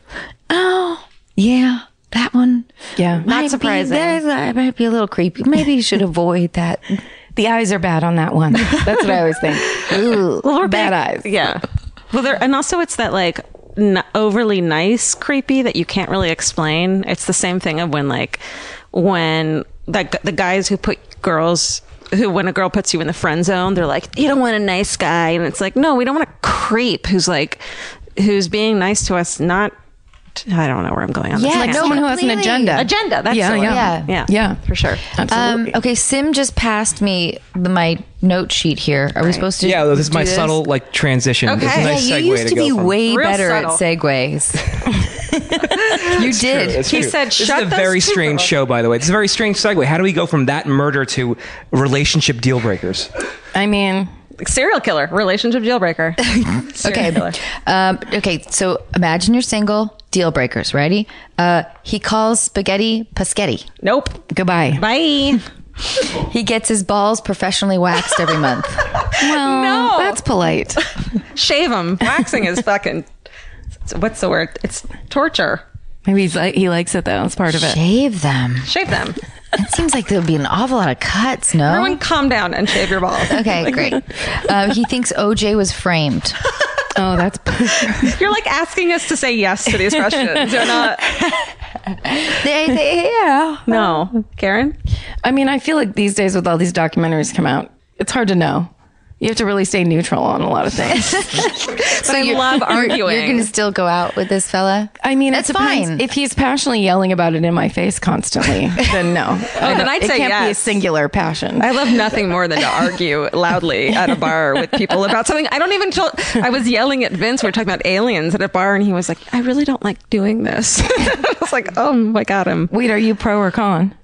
oh yeah. That one, Yeah. might be- surprising. that- that might be a little creepy. Maybe you should avoid that. The eyes are bad on that one. That's what I always think. Ooh, Well, we're bad big- eyes. Yeah. Well, there, and also it's that like n- overly nice creepy that you can't really explain. It's the same thing of when like when like the guys who put girls who when a girl puts you in the friend zone, they're like, you don't want a nice guy, and it's like, no, we don't want a creep who's like who's being nice to us, not. I don't know where I'm going on this. Yeah, Like no, someone who has an completely. agenda. Agenda. That's Yeah, the word. yeah. yeah, Yeah. for sure. Um, Absolutely. okay, Sim just passed me the, my note sheet here. Are we supposed to? Yeah, this is do my subtle like transition. It's Okay. a nice Yeah, segue you used to, go be from- way Real better subtle. at segues. you did. It's He true. said, this "Shut is a those very two strange girls." show, by the way. It's a very strange segue. How do we go from that murder to relationship deal breakers? I mean, Serial killer, relationship jailbreaker. Serial Okay. killer. Um, okay. So imagine you're single. Deal breakers. Ready? Uh, he calls spaghetti paschetti. Nope. goodbye. Bye. He gets his balls professionally waxed every month. Well, No. that's polite. Shave them. Waxing is fucking. What's the word? It's torture. Maybe he's like, he likes it though. It's part of it. Shave them. Shave them. It seems like there would be an awful lot of cuts. No. Everyone, calm down and shave your balls. Okay, great. Uh, he thinks O J was framed. Oh, that's You're like asking us to say yes to these questions. You're not. They, they, yeah. No, Karen. I mean, I feel like these days with all these documentaries come out, it's hard to know. You have to really stay neutral on a lot of things. But I love arguing. You're, you're going to still go out with this fella? I mean, That's it depends. fine. If he's passionately yelling about it in my face constantly, then no. Oh, then I'd it say can't be a yes. singular passion. I love nothing more than to argue loudly at a bar with people about something. I don't even. Tell, I was yelling at Vince. We were talking about aliens at a bar, and he was like, "I really don't like doing this." I was like, "Oh, I got him." Wait, are you pro or con?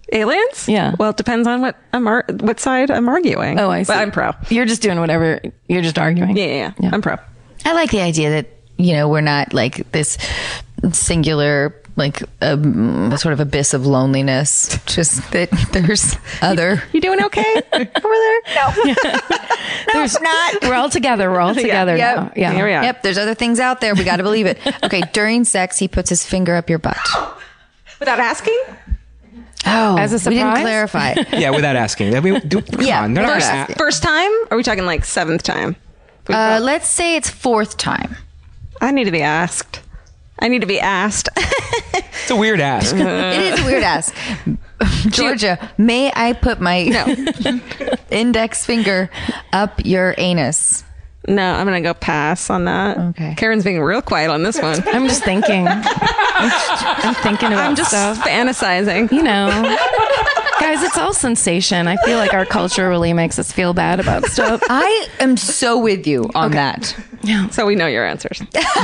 Aliens? Yeah. Well, it depends on what I'm ar- what side I'm arguing. Oh, I see. But I'm pro. You're just doing whatever. You're just arguing. Yeah, yeah, yeah. yeah. I'm pro. I like the idea that, you know, we're not like this singular, like um, a sort of abyss of loneliness. Just that there's other. You doing okay over there? No. There's not. We're all together. We're all together Yep. now. Yeah. Here we are. Yep. There's other things out there. We got to believe it. Okay. During sex, he puts his finger up your butt. Without asking? Oh, As a we didn't surprise? clarify. Yeah, without asking. I mean, do, come Yeah, on. They're not first- gonna a- First time? Or are we talking like seventh time? Uh, let's say it's fourth time. I need to be asked. I need to be asked. It's a weird ask. It is a weird ask. Georgia, may I put my index finger up your anus? No, I'm going to go pass on that. Okay. Karen's being real quiet on this one. I'm just thinking. I'm, I'm thinking about I'm just stuff. fantasizing. You know, guys, it's all sensation. I feel like our culture really makes us feel bad about stuff. I am so with you on that. So we know your answers.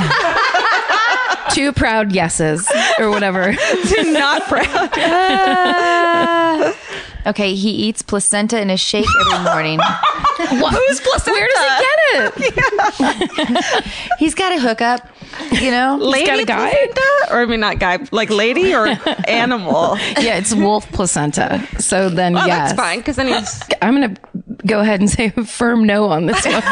Two proud yeses or whatever. Not proud. Uh, okay, he eats placenta in a shake every morning. What? Who's placenta? Where does he get it? He's got a hookup, you know? Lady got a guy? placenta? Or I mean, not guy, like lady or animal? Yeah, it's wolf placenta. So then, Oh, yes. that's fine, because then he's... I'm going to go ahead and say a firm no on this one.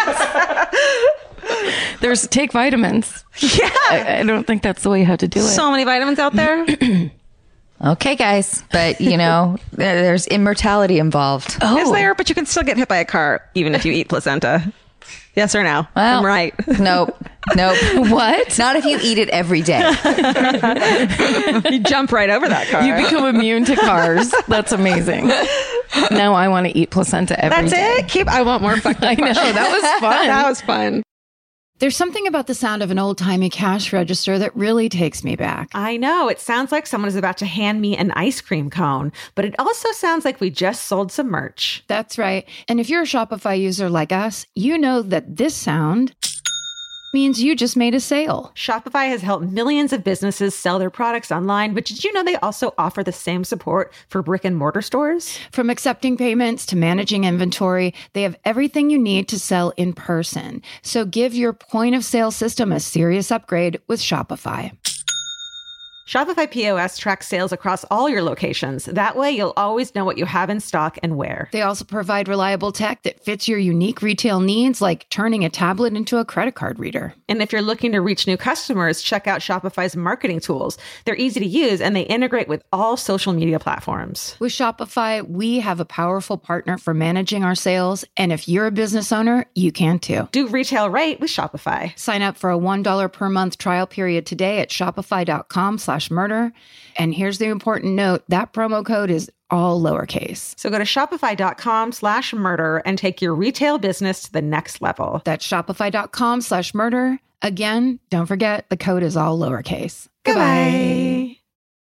There's take vitamins. Yeah. I, I don't think that's the way you have to do it. So many vitamins out there. Okay, guys, but, you know, there- there's immortality involved. oh, Is there? But you can still get hit by a car even if you eat placenta. Yes or no? Well, I'm right. Nope. Nope. what? Not if you eat it every day. You jump right over that car. You become immune to cars. That's amazing. Now I want to eat placenta every That's day. it? Keep. I want more fucking I know. That was fun. That was fun. There's something about the sound of an old-timey cash register that really takes me back. I know. It sounds like someone is about to hand me an ice cream cone, but it also sounds like we just sold some merch. That's right. And if you're a Shopify user like us, you know that this sound means you just made a sale. Shopify has helped millions of businesses sell their products online, but did you know they also offer the same support for brick and mortar stores? From accepting payments to managing inventory, they have everything you need to sell in person. So give your point of sale system a serious upgrade with Shopify. Shopify P O S tracks sales across all your locations. That way, you'll always know what you have in stock and where. They also provide reliable tech that fits your unique retail needs, like turning a tablet into a credit card reader. And if you're looking to reach new customers, check out Shopify's marketing tools. They're easy to use and they integrate with all social media platforms. With Shopify, we have a powerful partner for managing our sales. And if you're a business owner, you can too. Do retail right with Shopify. Sign up for a one dollar per month trial period today at shopify.com slash murder. And here's the important note, that promo code is all lowercase. So go to shopify.com slash murder and take your retail business to the next level. That's shopify.com slash murder. Again, don't forget, the code is all lowercase. Goodbye.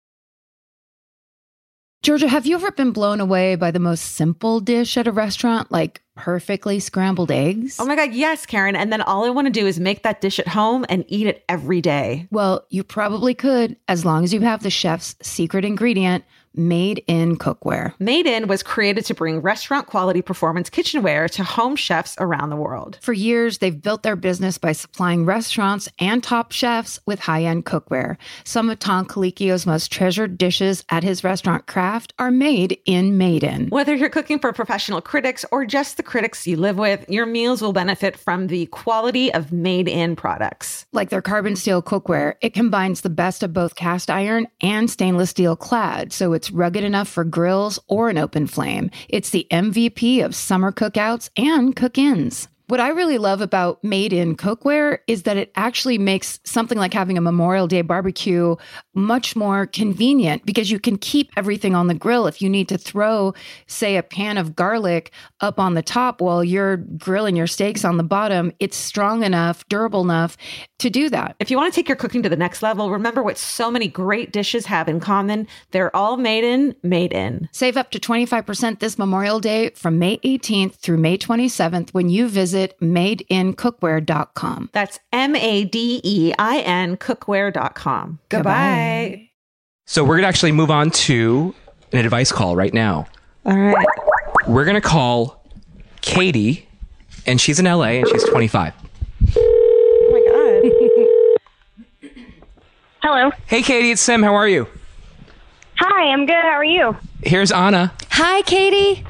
Georgia, have you ever been blown away by the most simple dish at a restaurant, like perfectly scrambled eggs? Oh my God, yes, Karen. And then all I want to do is make that dish at home and eat it every day. Well, you probably could, as long as you have the chef's secret ingredient, Made in Cookware. Made In was created to bring restaurant quality performance kitchenware to home chefs around the world. For years, they've built their business by supplying restaurants and top chefs with high-end cookware. Some of Tom Colicchio's most treasured dishes at his restaurant Craft are made in Made In. Whether you're cooking for professional critics or just the critics you live with, your meals will benefit from the quality of Made In products. Like their carbon steel cookware, it combines the best of both cast iron and stainless steel clad, so it's rugged enough for grills or an open flame. It's the M V P of summer cookouts and cook-ins. What I really love about Made in Cookware is that it actually makes something like having a Memorial Day barbecue much more convenient because you can keep everything on the grill. If you need to throw, say, a pan of garlic up on the top while you're grilling your steaks on the bottom, it's strong enough, durable enough to do that. If you want to take your cooking to the next level, remember what so many great dishes have in common. They're all made in, made in. Save up to twenty-five percent this Memorial Day from May eighteenth through May twenty-seventh when you visit made in cookware dot com. That's M A D E I N cookware dot com. Goodbye. So we're going to actually move on to an advice call right now. All right. We're going to call Katie, and she's in L A, and she's twenty-five. Oh my God. Hello. Hey, Katie, it's Sim. How are you? Hi, I'm good. How are you? Here's Anna. Hi, Katie.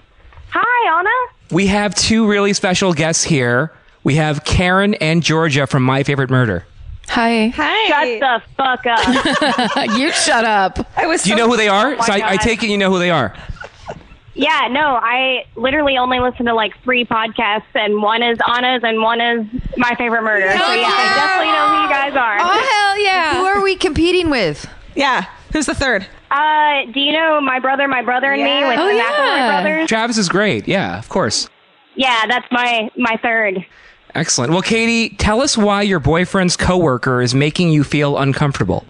Hi, Anna. We have two really special guests here. We have Karen and Georgia from My Favorite Murder. Hi. Hi. Shut the fuck up. You shut up. I was. Do you so- know who they are? my so I, I God. take it you know who they are. Yeah, no, I literally only listen to like three podcasts, and one is Anna's and one is My Favorite Murder. So yeah, I definitely know who you guys are. Oh, hell yeah. Who are we competing with? Yeah. Who's the third? Uh, do you know My Brother, My Brother and Me with Oh, the yeah. McElroy brothers? Travis is great. Yeah, of course. Yeah, that's my my third. Excellent. Well, Katie, tell us why your boyfriend's coworker is making you feel uncomfortable.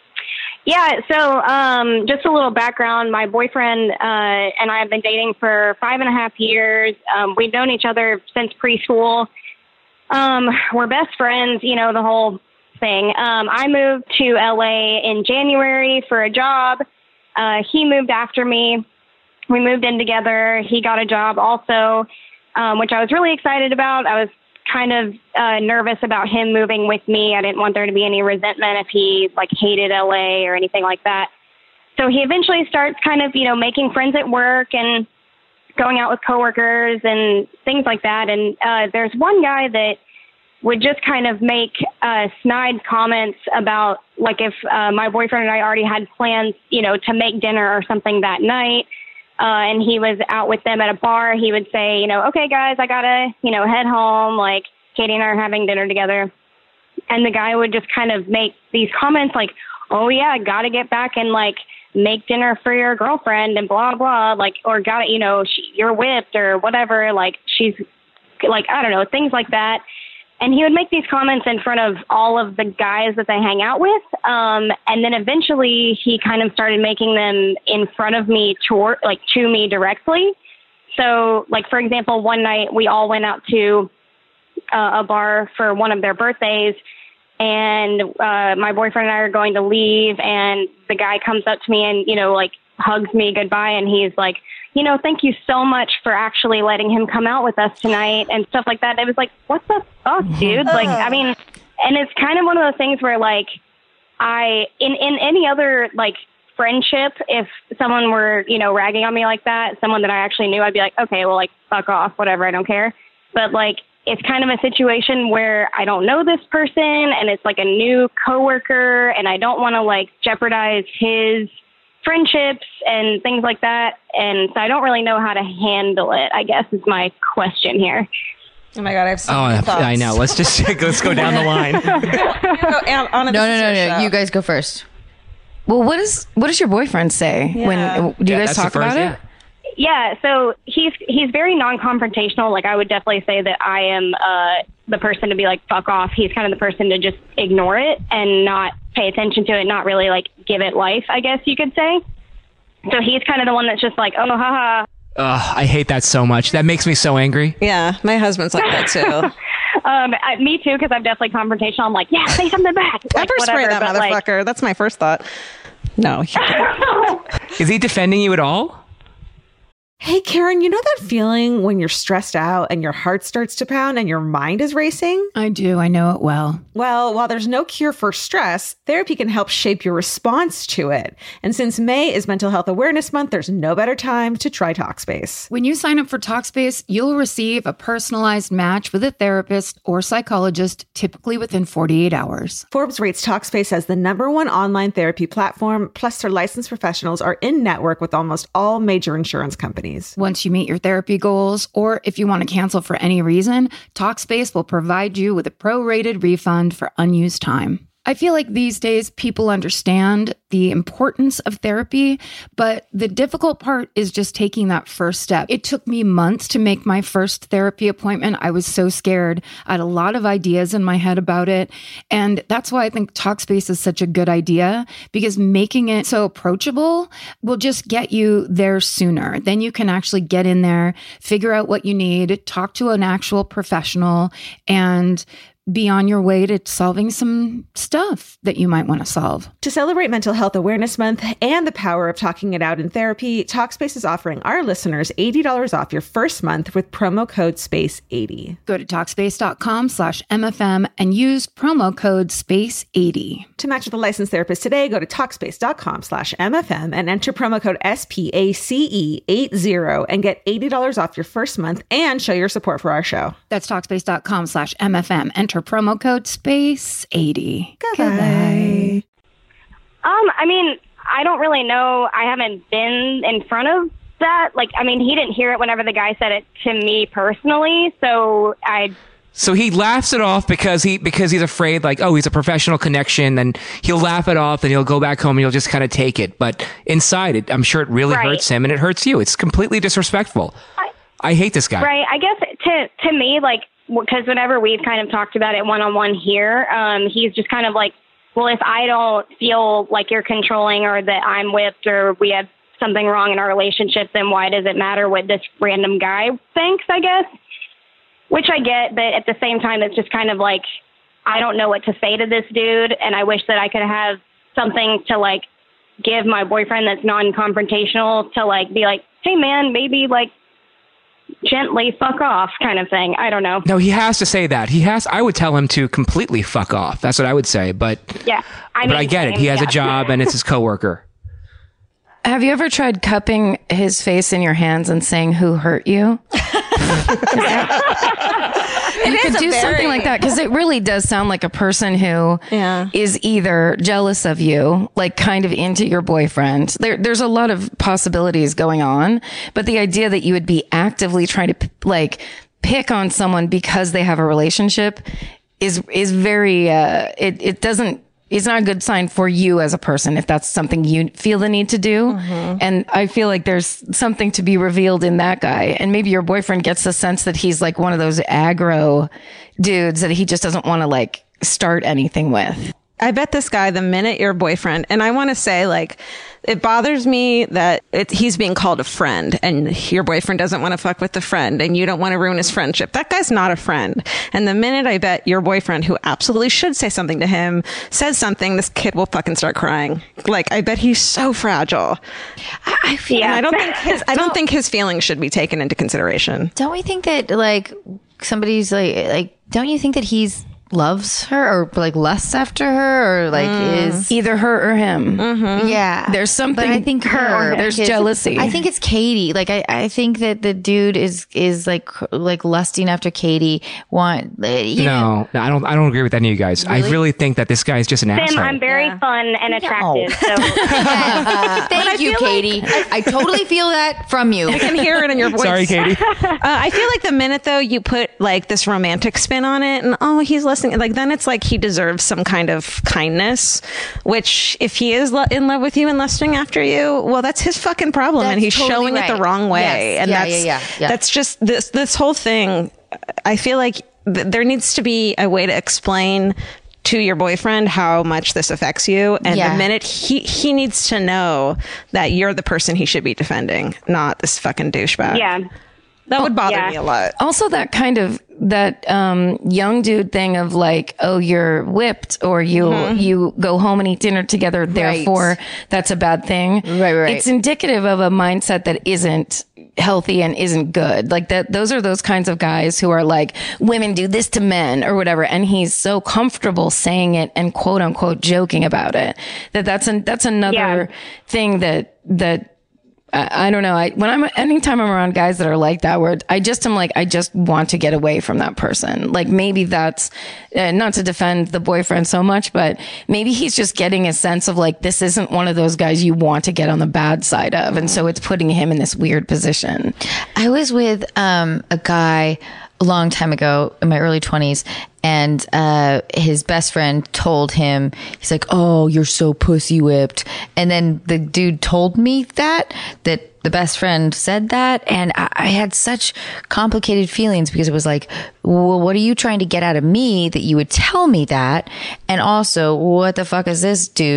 Yeah, so um, just a little background. My boyfriend uh, and I have been dating for five and a half years. Um, we've known each other since preschool. Um, we're best friends, you know, the whole thing. Um, I moved to L A in January for a job. Uh, he moved after me. We moved in together. He got a job also, um, which I was really excited about. I was kind of uh, nervous about him moving with me. I didn't want there to be any resentment if he like hated L A or anything like that. So he eventually starts kind of, you know, making friends at work and going out with coworkers and things like that. And uh, there's one guy that would just kind of make uh, snide comments about like if uh, my boyfriend and I already had plans, you know, to make dinner or something that night. Uh, and he was out with them at a bar, he would say, you know, okay, guys, I gotta, you know, head home. Like, Katie and I are having dinner together. And the guy would just kind of make these comments like, oh, yeah, gotta get back and, like, make dinner for your girlfriend and blah, blah. Like, or gotta, you know, she, you're whipped or whatever. Like, she's, like, I don't know, things like that. And he would make these comments in front of all of the guys that they hang out with. Um, and then eventually he kind of started making them in front of me, to, like to me directly. So, like, for example, one night we all went out to uh, a bar for one of their birthdays. And uh, my boyfriend and I are going to leave. And the guy comes up to me and, you know, like, hugs me goodbye. And he's like, you know, thank you so much for actually letting him come out with us tonight and stuff like that. It was like, what the fuck, dude? Like, I mean, and it's kind of one of those things where, like, I, in, in any other, like, friendship, if someone were, you know, ragging on me like that, someone that I actually knew, I'd be like, okay, well, like, fuck off, whatever, I don't care. But, like, it's kind of a situation where I don't know this person and it's, like, a new coworker and I don't want to, like, jeopardize his friendships and things like that. And so I don't really know how to handle it, I guess, is my question here. Oh my God, I have so Oh, many thoughts. I know. Let's just let's go down the line. Oh, Anna, Anna, No, this no, is no, your no. show. You guys go first. Well, what is what does your boyfriend say Yeah. when do you Yeah, guys that's the talk first- about yeah. it? Yeah, so he's he's very non-confrontational. Like, I would definitely say that I am uh, the person to be like, fuck off. He's kind of the person to just ignore it and not pay attention to it, not really, like, give it life, I guess you could say. So he's kind of the one that's just like, oh, haha. Ugh, I hate that so much. That makes me so angry. Yeah, my husband's like that too. Um, I, me too, because I'm definitely confrontational. I'm like, yeah, say something back. Like, Pepper spray whatever, that but, like- motherfucker. That's my first thought. No. he can't. Is he defending you at all? Hey, Karen, you know that feeling when you're stressed out and your heart starts to pound and your mind is racing? I do. I know it well. Well, while there's no cure for stress, therapy can help shape your response to it. And since May is Mental Health Awareness Month, there's no better time to try Talkspace. When you sign up for Talkspace, you'll receive a personalized match with a therapist or psychologist, typically within forty-eight hours. Forbes rates Talkspace as the number one online therapy platform, plus their licensed professionals are in network with almost all major insurance companies. Once you meet your therapy goals, or if you want to cancel for any reason, Talkspace will provide you with a prorated refund for unused time. I feel like these days people understand the importance of therapy, but the difficult part is just taking that first step. It took me months to make my first therapy appointment. I was so scared. I had a lot of ideas in my head about it. And that's why I think Talkspace is such a good idea, because making it so approachable will just get you there sooner. Then you can actually get in there, figure out what you need, talk to an actual professional, and be on your way to solving some stuff that you might want to solve. To celebrate Mental Health Health Awareness Month and the power of talking it out in therapy, Talkspace is offering our listeners eighty dollars off your first month with promo code space eighty. Go to Talkspace.com slash MFM and use promo code space eighty. To match with a licensed therapist today, go to Talkspace.com slash MFM and enter promo code S P A C E eighty and get eighty dollars off your first month and show your support for our show. That's Talkspace.com slash MFM. Enter promo code space eighty. Goodbye. Um, I mean, I don't really know. I haven't been in front of that. Like, I mean, he didn't hear it whenever the guy said it to me personally, so I... So he laughs it off because he because he's afraid, like, oh, he's a professional connection, and he'll laugh it off, and he'll go back home, and he'll just kind of take it. But inside it, I'm sure it really Right. hurts him, and it hurts you. It's completely disrespectful. I, I hate this guy. Right. I guess to to me, like, because whenever we've kind of talked about it one-on-one here, um, he's just kind of like, well, if I don't feel like you're controlling or that I'm whipped or we have something wrong in our relationship, then why does it matter what this random guy thinks, I guess? Which I get, but at the same time, it's just kind of like, I don't know what to say to this dude, and I wish that I could have something to, like, give my boyfriend that's non-confrontational to, like, be like, hey, man, maybe, like, gently fuck off kind of thing. I don't know. No, he has to say that. He has. I would tell him to completely fuck off. That's what I would say. But Yeah. I but mean, I get it. same, He has yeah. a job, and it's his coworker. Have you ever tried cupping his face in your hands and saying, who hurt you? You could do something like that, because it really does sound like a person who Yeah. is either jealous of you, like kind of into your boyfriend. There, there's a lot of possibilities going on, but the idea that you would be actively trying to like pick on someone because they have a relationship is is very. Uh, it it doesn't. It's not a good sign for you as a person if that's something you feel the need to do. Mm-hmm. And I feel like there's something to be revealed in that guy. And maybe your boyfriend gets the sense that he's like one of those aggro dudes that he just doesn't want to like start anything with. I bet this guy, the minute your boyfriend, and I want to say, like, it bothers me that it, he's being called a friend and your boyfriend doesn't want to fuck with the friend and you don't want to ruin his friendship. That guy's not a friend. And the minute I bet your boyfriend, who absolutely should say something to him, says something, this kid will fucking start crying. Like, I bet he's so fragile. I, I feel. And I don't think his, I don't think his feelings should be taken into consideration. Don't we think that like somebody's like like? Don't you think that he's loves her or like lusts after her or like mm. is either her or him? Mm-hmm. Yeah, there's something. But I think her. There's jealousy. I think it's Katie. Like I, I think that the dude is is like like lusting after Katie. Want you no, know. no, I don't. I don't agree with any of you guys. Really? I really think that this guy is just an Sam, asshole. I'm very Yeah. fun and attractive. No. So Yes. Thank you, Katie. I, I totally feel that from you. I can hear it in your voice. Sorry, Katie. Uh, I feel like the minute though you put like this romantic spin on it and oh he's listening, like then it's like he deserves some kind of kindness, which if he is lo- in love with you and lusting after you, well that's his fucking problem. That's And he's totally showing right. it the wrong way. Yes. And Yeah, that's yeah, yeah, yeah. that's just this this whole thing. I feel like th- there needs to be a way to explain to your boyfriend how much this affects you, and Yeah. the minute he he needs to know that you're the person he should be defending, not this fucking douchebag. yeah. That would bother yeah. me a lot. Also, that kind of that um, young dude thing of like, oh, you're whipped, or you Mm-hmm. you go home and eat dinner together. Therefore, that's a bad thing. Right, right. It's indicative of a mindset that isn't healthy and isn't good. Like that. Those are those kinds of guys who are like, women do this to men or whatever, and he's so comfortable saying it and quote unquote joking about it that that's an that's another Yeah. thing that that. I, I don't know. I when I'm anytime I'm around guys that are like that, where I just am like, I just want to get away from that person. Like maybe that's uh, not to defend the boyfriend so much, but maybe he's just getting a sense of like this isn't one of those guys you want to get on the bad side of, and so it's putting him in this weird position. I was with um, a guy a long time ago in my early twenties, and uh, his best friend told him, he's like, oh, you're so pussy whipped. And then the dude told me that, that the best friend said that. And I, I had such complicated feelings because it was like, well, what are you trying to get out of me that you would tell me that? And also, what the fuck is this dude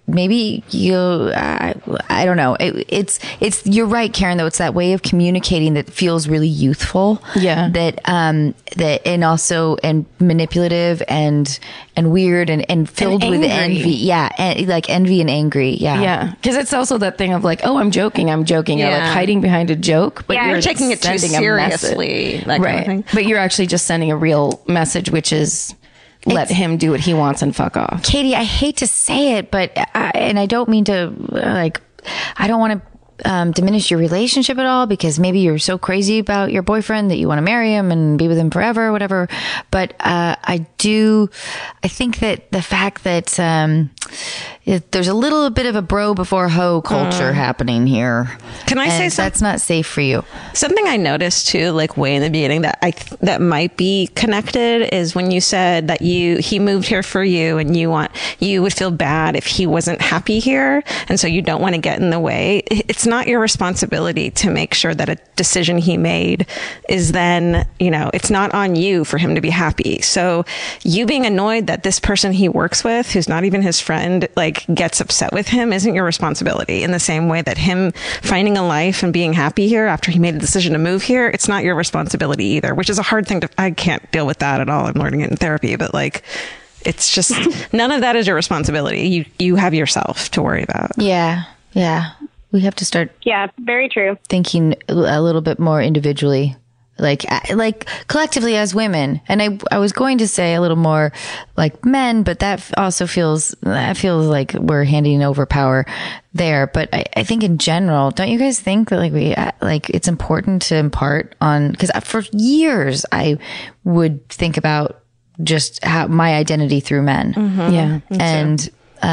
maybe you, I, I don't know. It, it's, it's, you're right, Karen, though. It's that way of communicating that feels really youthful. Yeah. That, um, that, and also, and manipulative and, and weird and, and filled And with angry. envy. Yeah. And, like envy and angry. Yeah. Yeah. Because it's also that thing of like, oh, I'm joking, I'm joking. You're like Yeah. hiding behind a joke, but Yeah, you're you're taking it too sending a message. seriously, that kind of right. thing. But you're actually just sending a real message, which is let him do what he wants and fuck off. Katie, I hate to say it, but I, and I don't mean to like, I don't want to um, diminish your relationship at all because maybe you're so crazy about your boyfriend that you want to marry him and be with him forever or whatever. But uh, I do, I think that the fact that um, it, there's a little bit of a bro before hoe culture happening here. Can I and say something? that's not safe for you? Something I noticed too, like way in the beginning, that I th- that might be connected is when you said that you he moved here for you, and you want you would feel bad if he wasn't happy here, and so you don't want to get in the way. It's not your responsibility to make sure that a decision he made is then, you know, it's not on you for him to be happy. So you being annoyed that this person he works with, who's not even his friend, like gets upset with him, isn't your responsibility. In the same way that him finding a life and being happy here after he made a decision to move here, it's not your responsibility either, which is a hard thing to, I can't deal with that at all. I'm learning it in therapy, but like, it's just, none of that is your responsibility. You, you have yourself to worry about. Yeah. Yeah. We have to start Yeah, very true. thinking a little bit more individually, like like collectively as women. And I I was going to say a little more like men, but that also feels that feels like we're handing over power there. But I, I think in general, don't you guys think that like we like it's important to impart on, because for years I would think about just how my identity through men. Mm-hmm. Yeah. And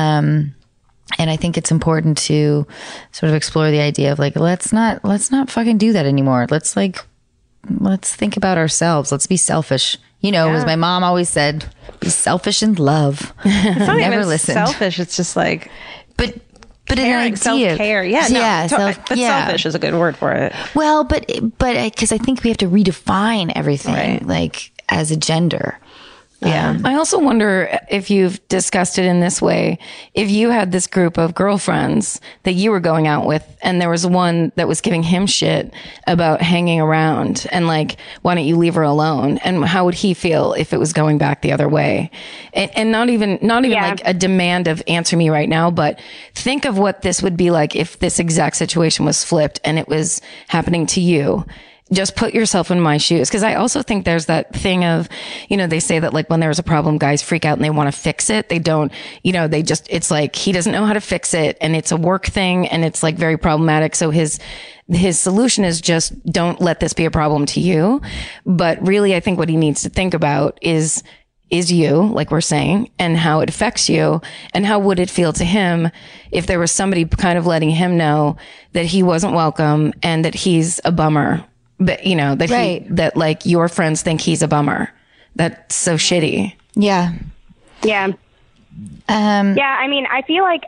um And I think it's important to sort of explore the idea of like, let's not, let's not fucking do that anymore. Let's like, let's think about ourselves. Let's be selfish. You know, as my mom always said, be selfish in love. It's not Never even listened. selfish. It's just like, But, but an caring, idea. self-care. Yeah, no, yeah, to- self- but yeah. selfish is a good word for it. Well, but, but because I think we have to redefine everything, Right. like as a gender. Yeah. I also wonder if you've discussed it in this way. If you had this group of girlfriends that you were going out with, and there was one that was giving him shit about hanging around and like, why don't you leave her alone? And how would he feel if it was going back the other way? And, and not even, not even Yeah. like a demand of answer me right now, but think of what this would be like if this exact situation was flipped and it was happening to you. Just put yourself in my shoes. Cause I also think there's that thing of, you know, they say that like when there's a problem, guys freak out and they want to fix it. They don't, you know, they just, it's like, he doesn't know how to fix it and it's a work thing and it's like very problematic. So his, his solution is just don't let this be a problem to you. But really, I think what he needs to think about is, is you, like we're saying, and how it affects you, and how would it feel to him if there was somebody kind of letting him know that he wasn't welcome and that he's a bummer. But you know, that Right. he, that like your friends think he's a bummer. That's so shitty. Yeah. Yeah. Um, Yeah, I mean, I feel like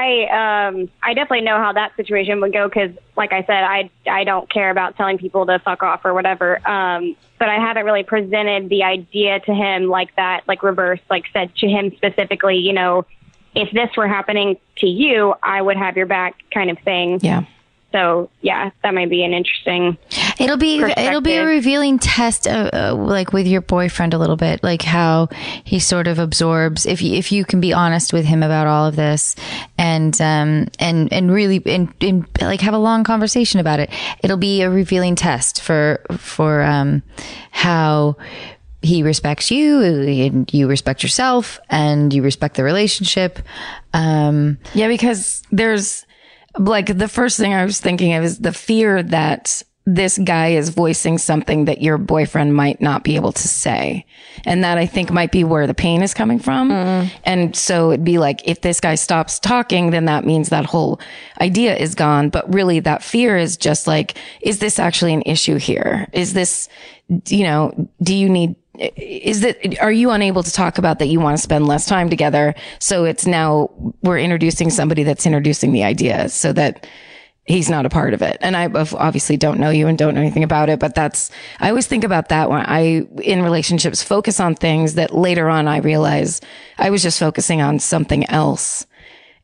I um I definitely know how that situation would go because, like I said, I I don't care about telling people to fuck off or whatever. Um, but I haven't really presented the idea to him like that, like reverse, like said to him specifically, you know, if this were happening to you, I would have your back, kind of thing. Yeah. So yeah, that might be an interesting. It'll be it'll be a perspective. revealing test, of, uh, like with your boyfriend a little bit, like how he sort of absorbs. If you, if you can be honest with him about all of this, and um and and really and, and like have a long conversation about it, it'll be a revealing test for for um how he respects you, and you respect yourself, and you respect the relationship. Um, Yeah, because there's like the first thing I was thinking of is the fear that this guy is voicing something that your boyfriend might not be able to say. And that I think might be where the pain is coming from. Mm. And so it'd be like, if this guy stops talking, then that means that whole idea is gone. But really that fear is just like, is this actually an issue here? Is this, you know, do you need, is that, are you unable to talk about that you want to spend less time together? So it's now we're introducing somebody that's introducing the idea so that he's not a part of it. And I obviously don't know you and don't know anything about it, but that's, I always think about that when I, in relationships, focus on things that later on I realize I was just focusing on something else.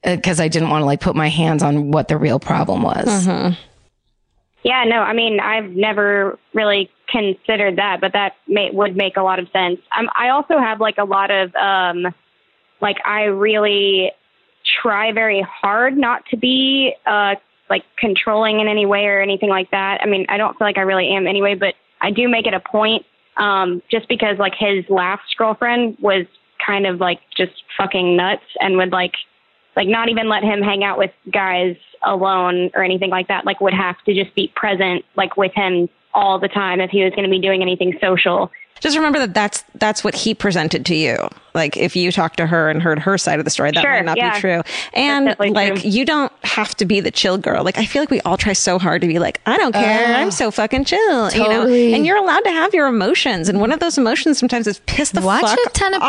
because I didn't want to like put my hands on what the real problem was. Mm-hmm. Yeah, no, I mean, I've never really considered that, but that may, would make a lot of sense. Um, I also have like a lot of, um, like, I really try very hard not to be, uh, like controlling in any way or anything like that. I mean, I don't feel like I really am anyway, but I do make it a point, um, just because like his last girlfriend was kind of like just fucking nuts and would like, like not even let him hang out with guys alone or anything like that. Like would have to just be present like with him all the time if he was going to be doing anything social. Just remember that that's that's what he presented to you. Like if you talked to her and heard her side of the story, that Sure, might not yeah. be true. And like true. you don't have to be the chill girl. Like I feel like we all try so hard to be like, I don't care, Oh, I'm so fucking chill. You know, totally. and you're allowed to have your emotions. And one of those emotions sometimes is piss the Watch fuck a ton of off.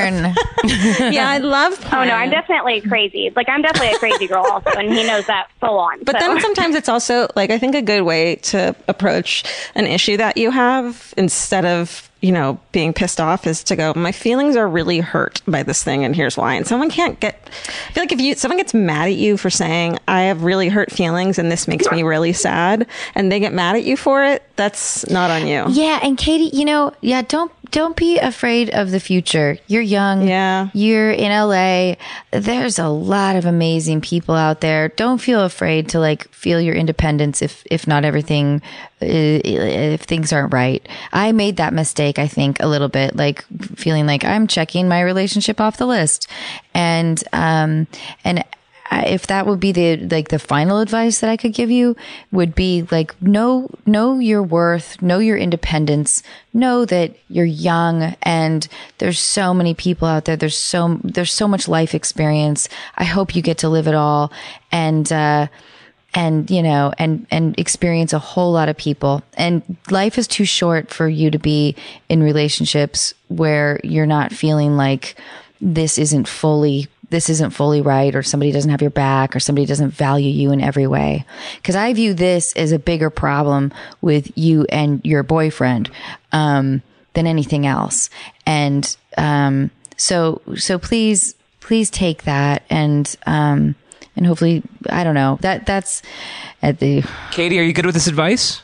porn. Yeah, I love porn. Oh no, I'm definitely crazy. Like I'm definitely a crazy girl also, and he knows that full on. But so. then sometimes it's also like, I think a good way to approach an issue that you have instead of, you know, being pissed off is to go, my feelings are really hurt by this thing. And here's why. And someone can't get, I feel like if you, someone gets mad at you for saying, I have really hurt feelings and this makes me really sad, and they get mad at you for it, that's not on you. Yeah, and Katie, you know, yeah, don't don't be afraid of the future. You're young. Yeah. You're in L A. There's a lot of amazing people out there. Don't feel afraid to like feel your independence if if not everything uh, if things aren't right. I made that mistake, I think, a little bit, like feeling like I'm checking my relationship off the list. And um and if that would be the like the final advice that I could give you would be like know know your worth, know your independence, know that you're young and there's so many people out there. There's so there's so much life experience. I hope you get to live it all and uh and you know and and experience a whole lot of people. And life is too short for you to be in relationships where you're not feeling like this isn't fully this isn't fully right, or somebody doesn't have your back, or somebody doesn't value you in every way. Because I view this as a bigger problem with you and your boyfriend um, than anything else. And um, so, so please, please take that and um, and hopefully, I don't know, that that's at the. Katie, are you good with this advice?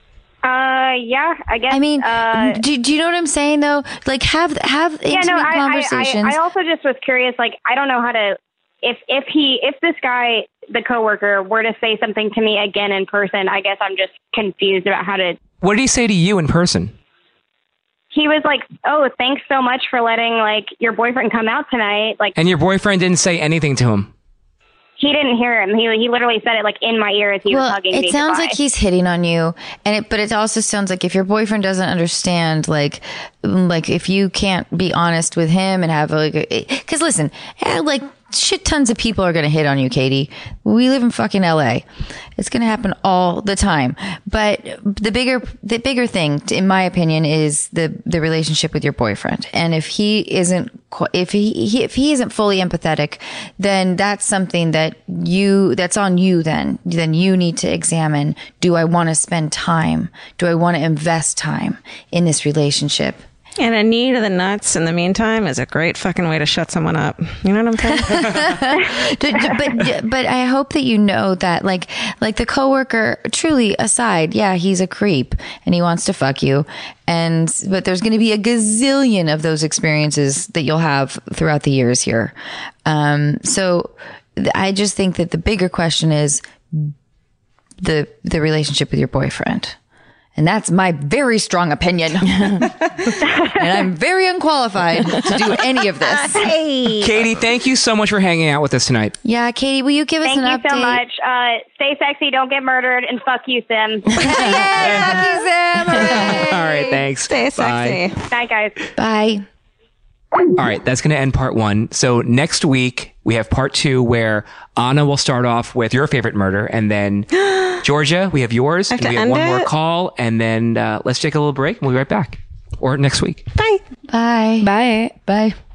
Uh, yeah, I guess. I mean, uh, do, do you know what I'm saying though? Like have have yeah, intimate no, I, conversations. I, I, I also just was curious. Like, I don't know how to. If if he if this guy, the coworker, were to say something to me again in person, I guess I'm just confused about how to. What did he say to you in person? He was like, "Oh, thanks so much for letting like your boyfriend come out tonight." Like, And your boyfriend didn't say anything to him? he didn't hear him. He he literally said it like in my ear as he was Well, hugging me. it sounds goodbye. like he's hitting on you, and it, but it also sounds like if your boyfriend doesn't understand, like, like if you can't be honest with him and have like, because listen, eh, like shit tons of people are going to hit on you, Katie. We live in fucking L A. It's going to happen all the time. But the bigger, the bigger thing, in my opinion, is the, the relationship with your boyfriend. And if he isn't, if he, he, if he isn't fully empathetic, then that's something that you, that's on you then. Then you need to examine, do I want to spend time? Do I want to invest time in this relationship? And a knee to the nuts in the meantime is a great fucking way to shut someone up. You know what I'm saying? but but I hope that you know that like like the coworker, truly aside, yeah, he's a creep and he wants to fuck you, and but there's going to be a gazillion of those experiences that you'll have throughout the years here. Um, so I just think that the bigger question is the the relationship with your boyfriend. And that's my very strong opinion. And I'm very unqualified to do any of this. Hey. Katie, thank you so much for hanging out with us tonight. Yeah, Katie, will you give us Thank an you update? so much. Uh, stay sexy, don't get murdered, and fuck you, Sim. Yay, fuck you, Sam. Hooray. All right, thanks. Stay Bye. sexy. Bye, guys. Bye. All right, that's going to end part one. So next week, we have part two where Anna will start off with your favorite murder. And then Georgia, we have yours. I have and to we have end one more it? call. And then uh, let's take a little break and we'll be right back. Or next week. Bye. Bye. Bye. Bye.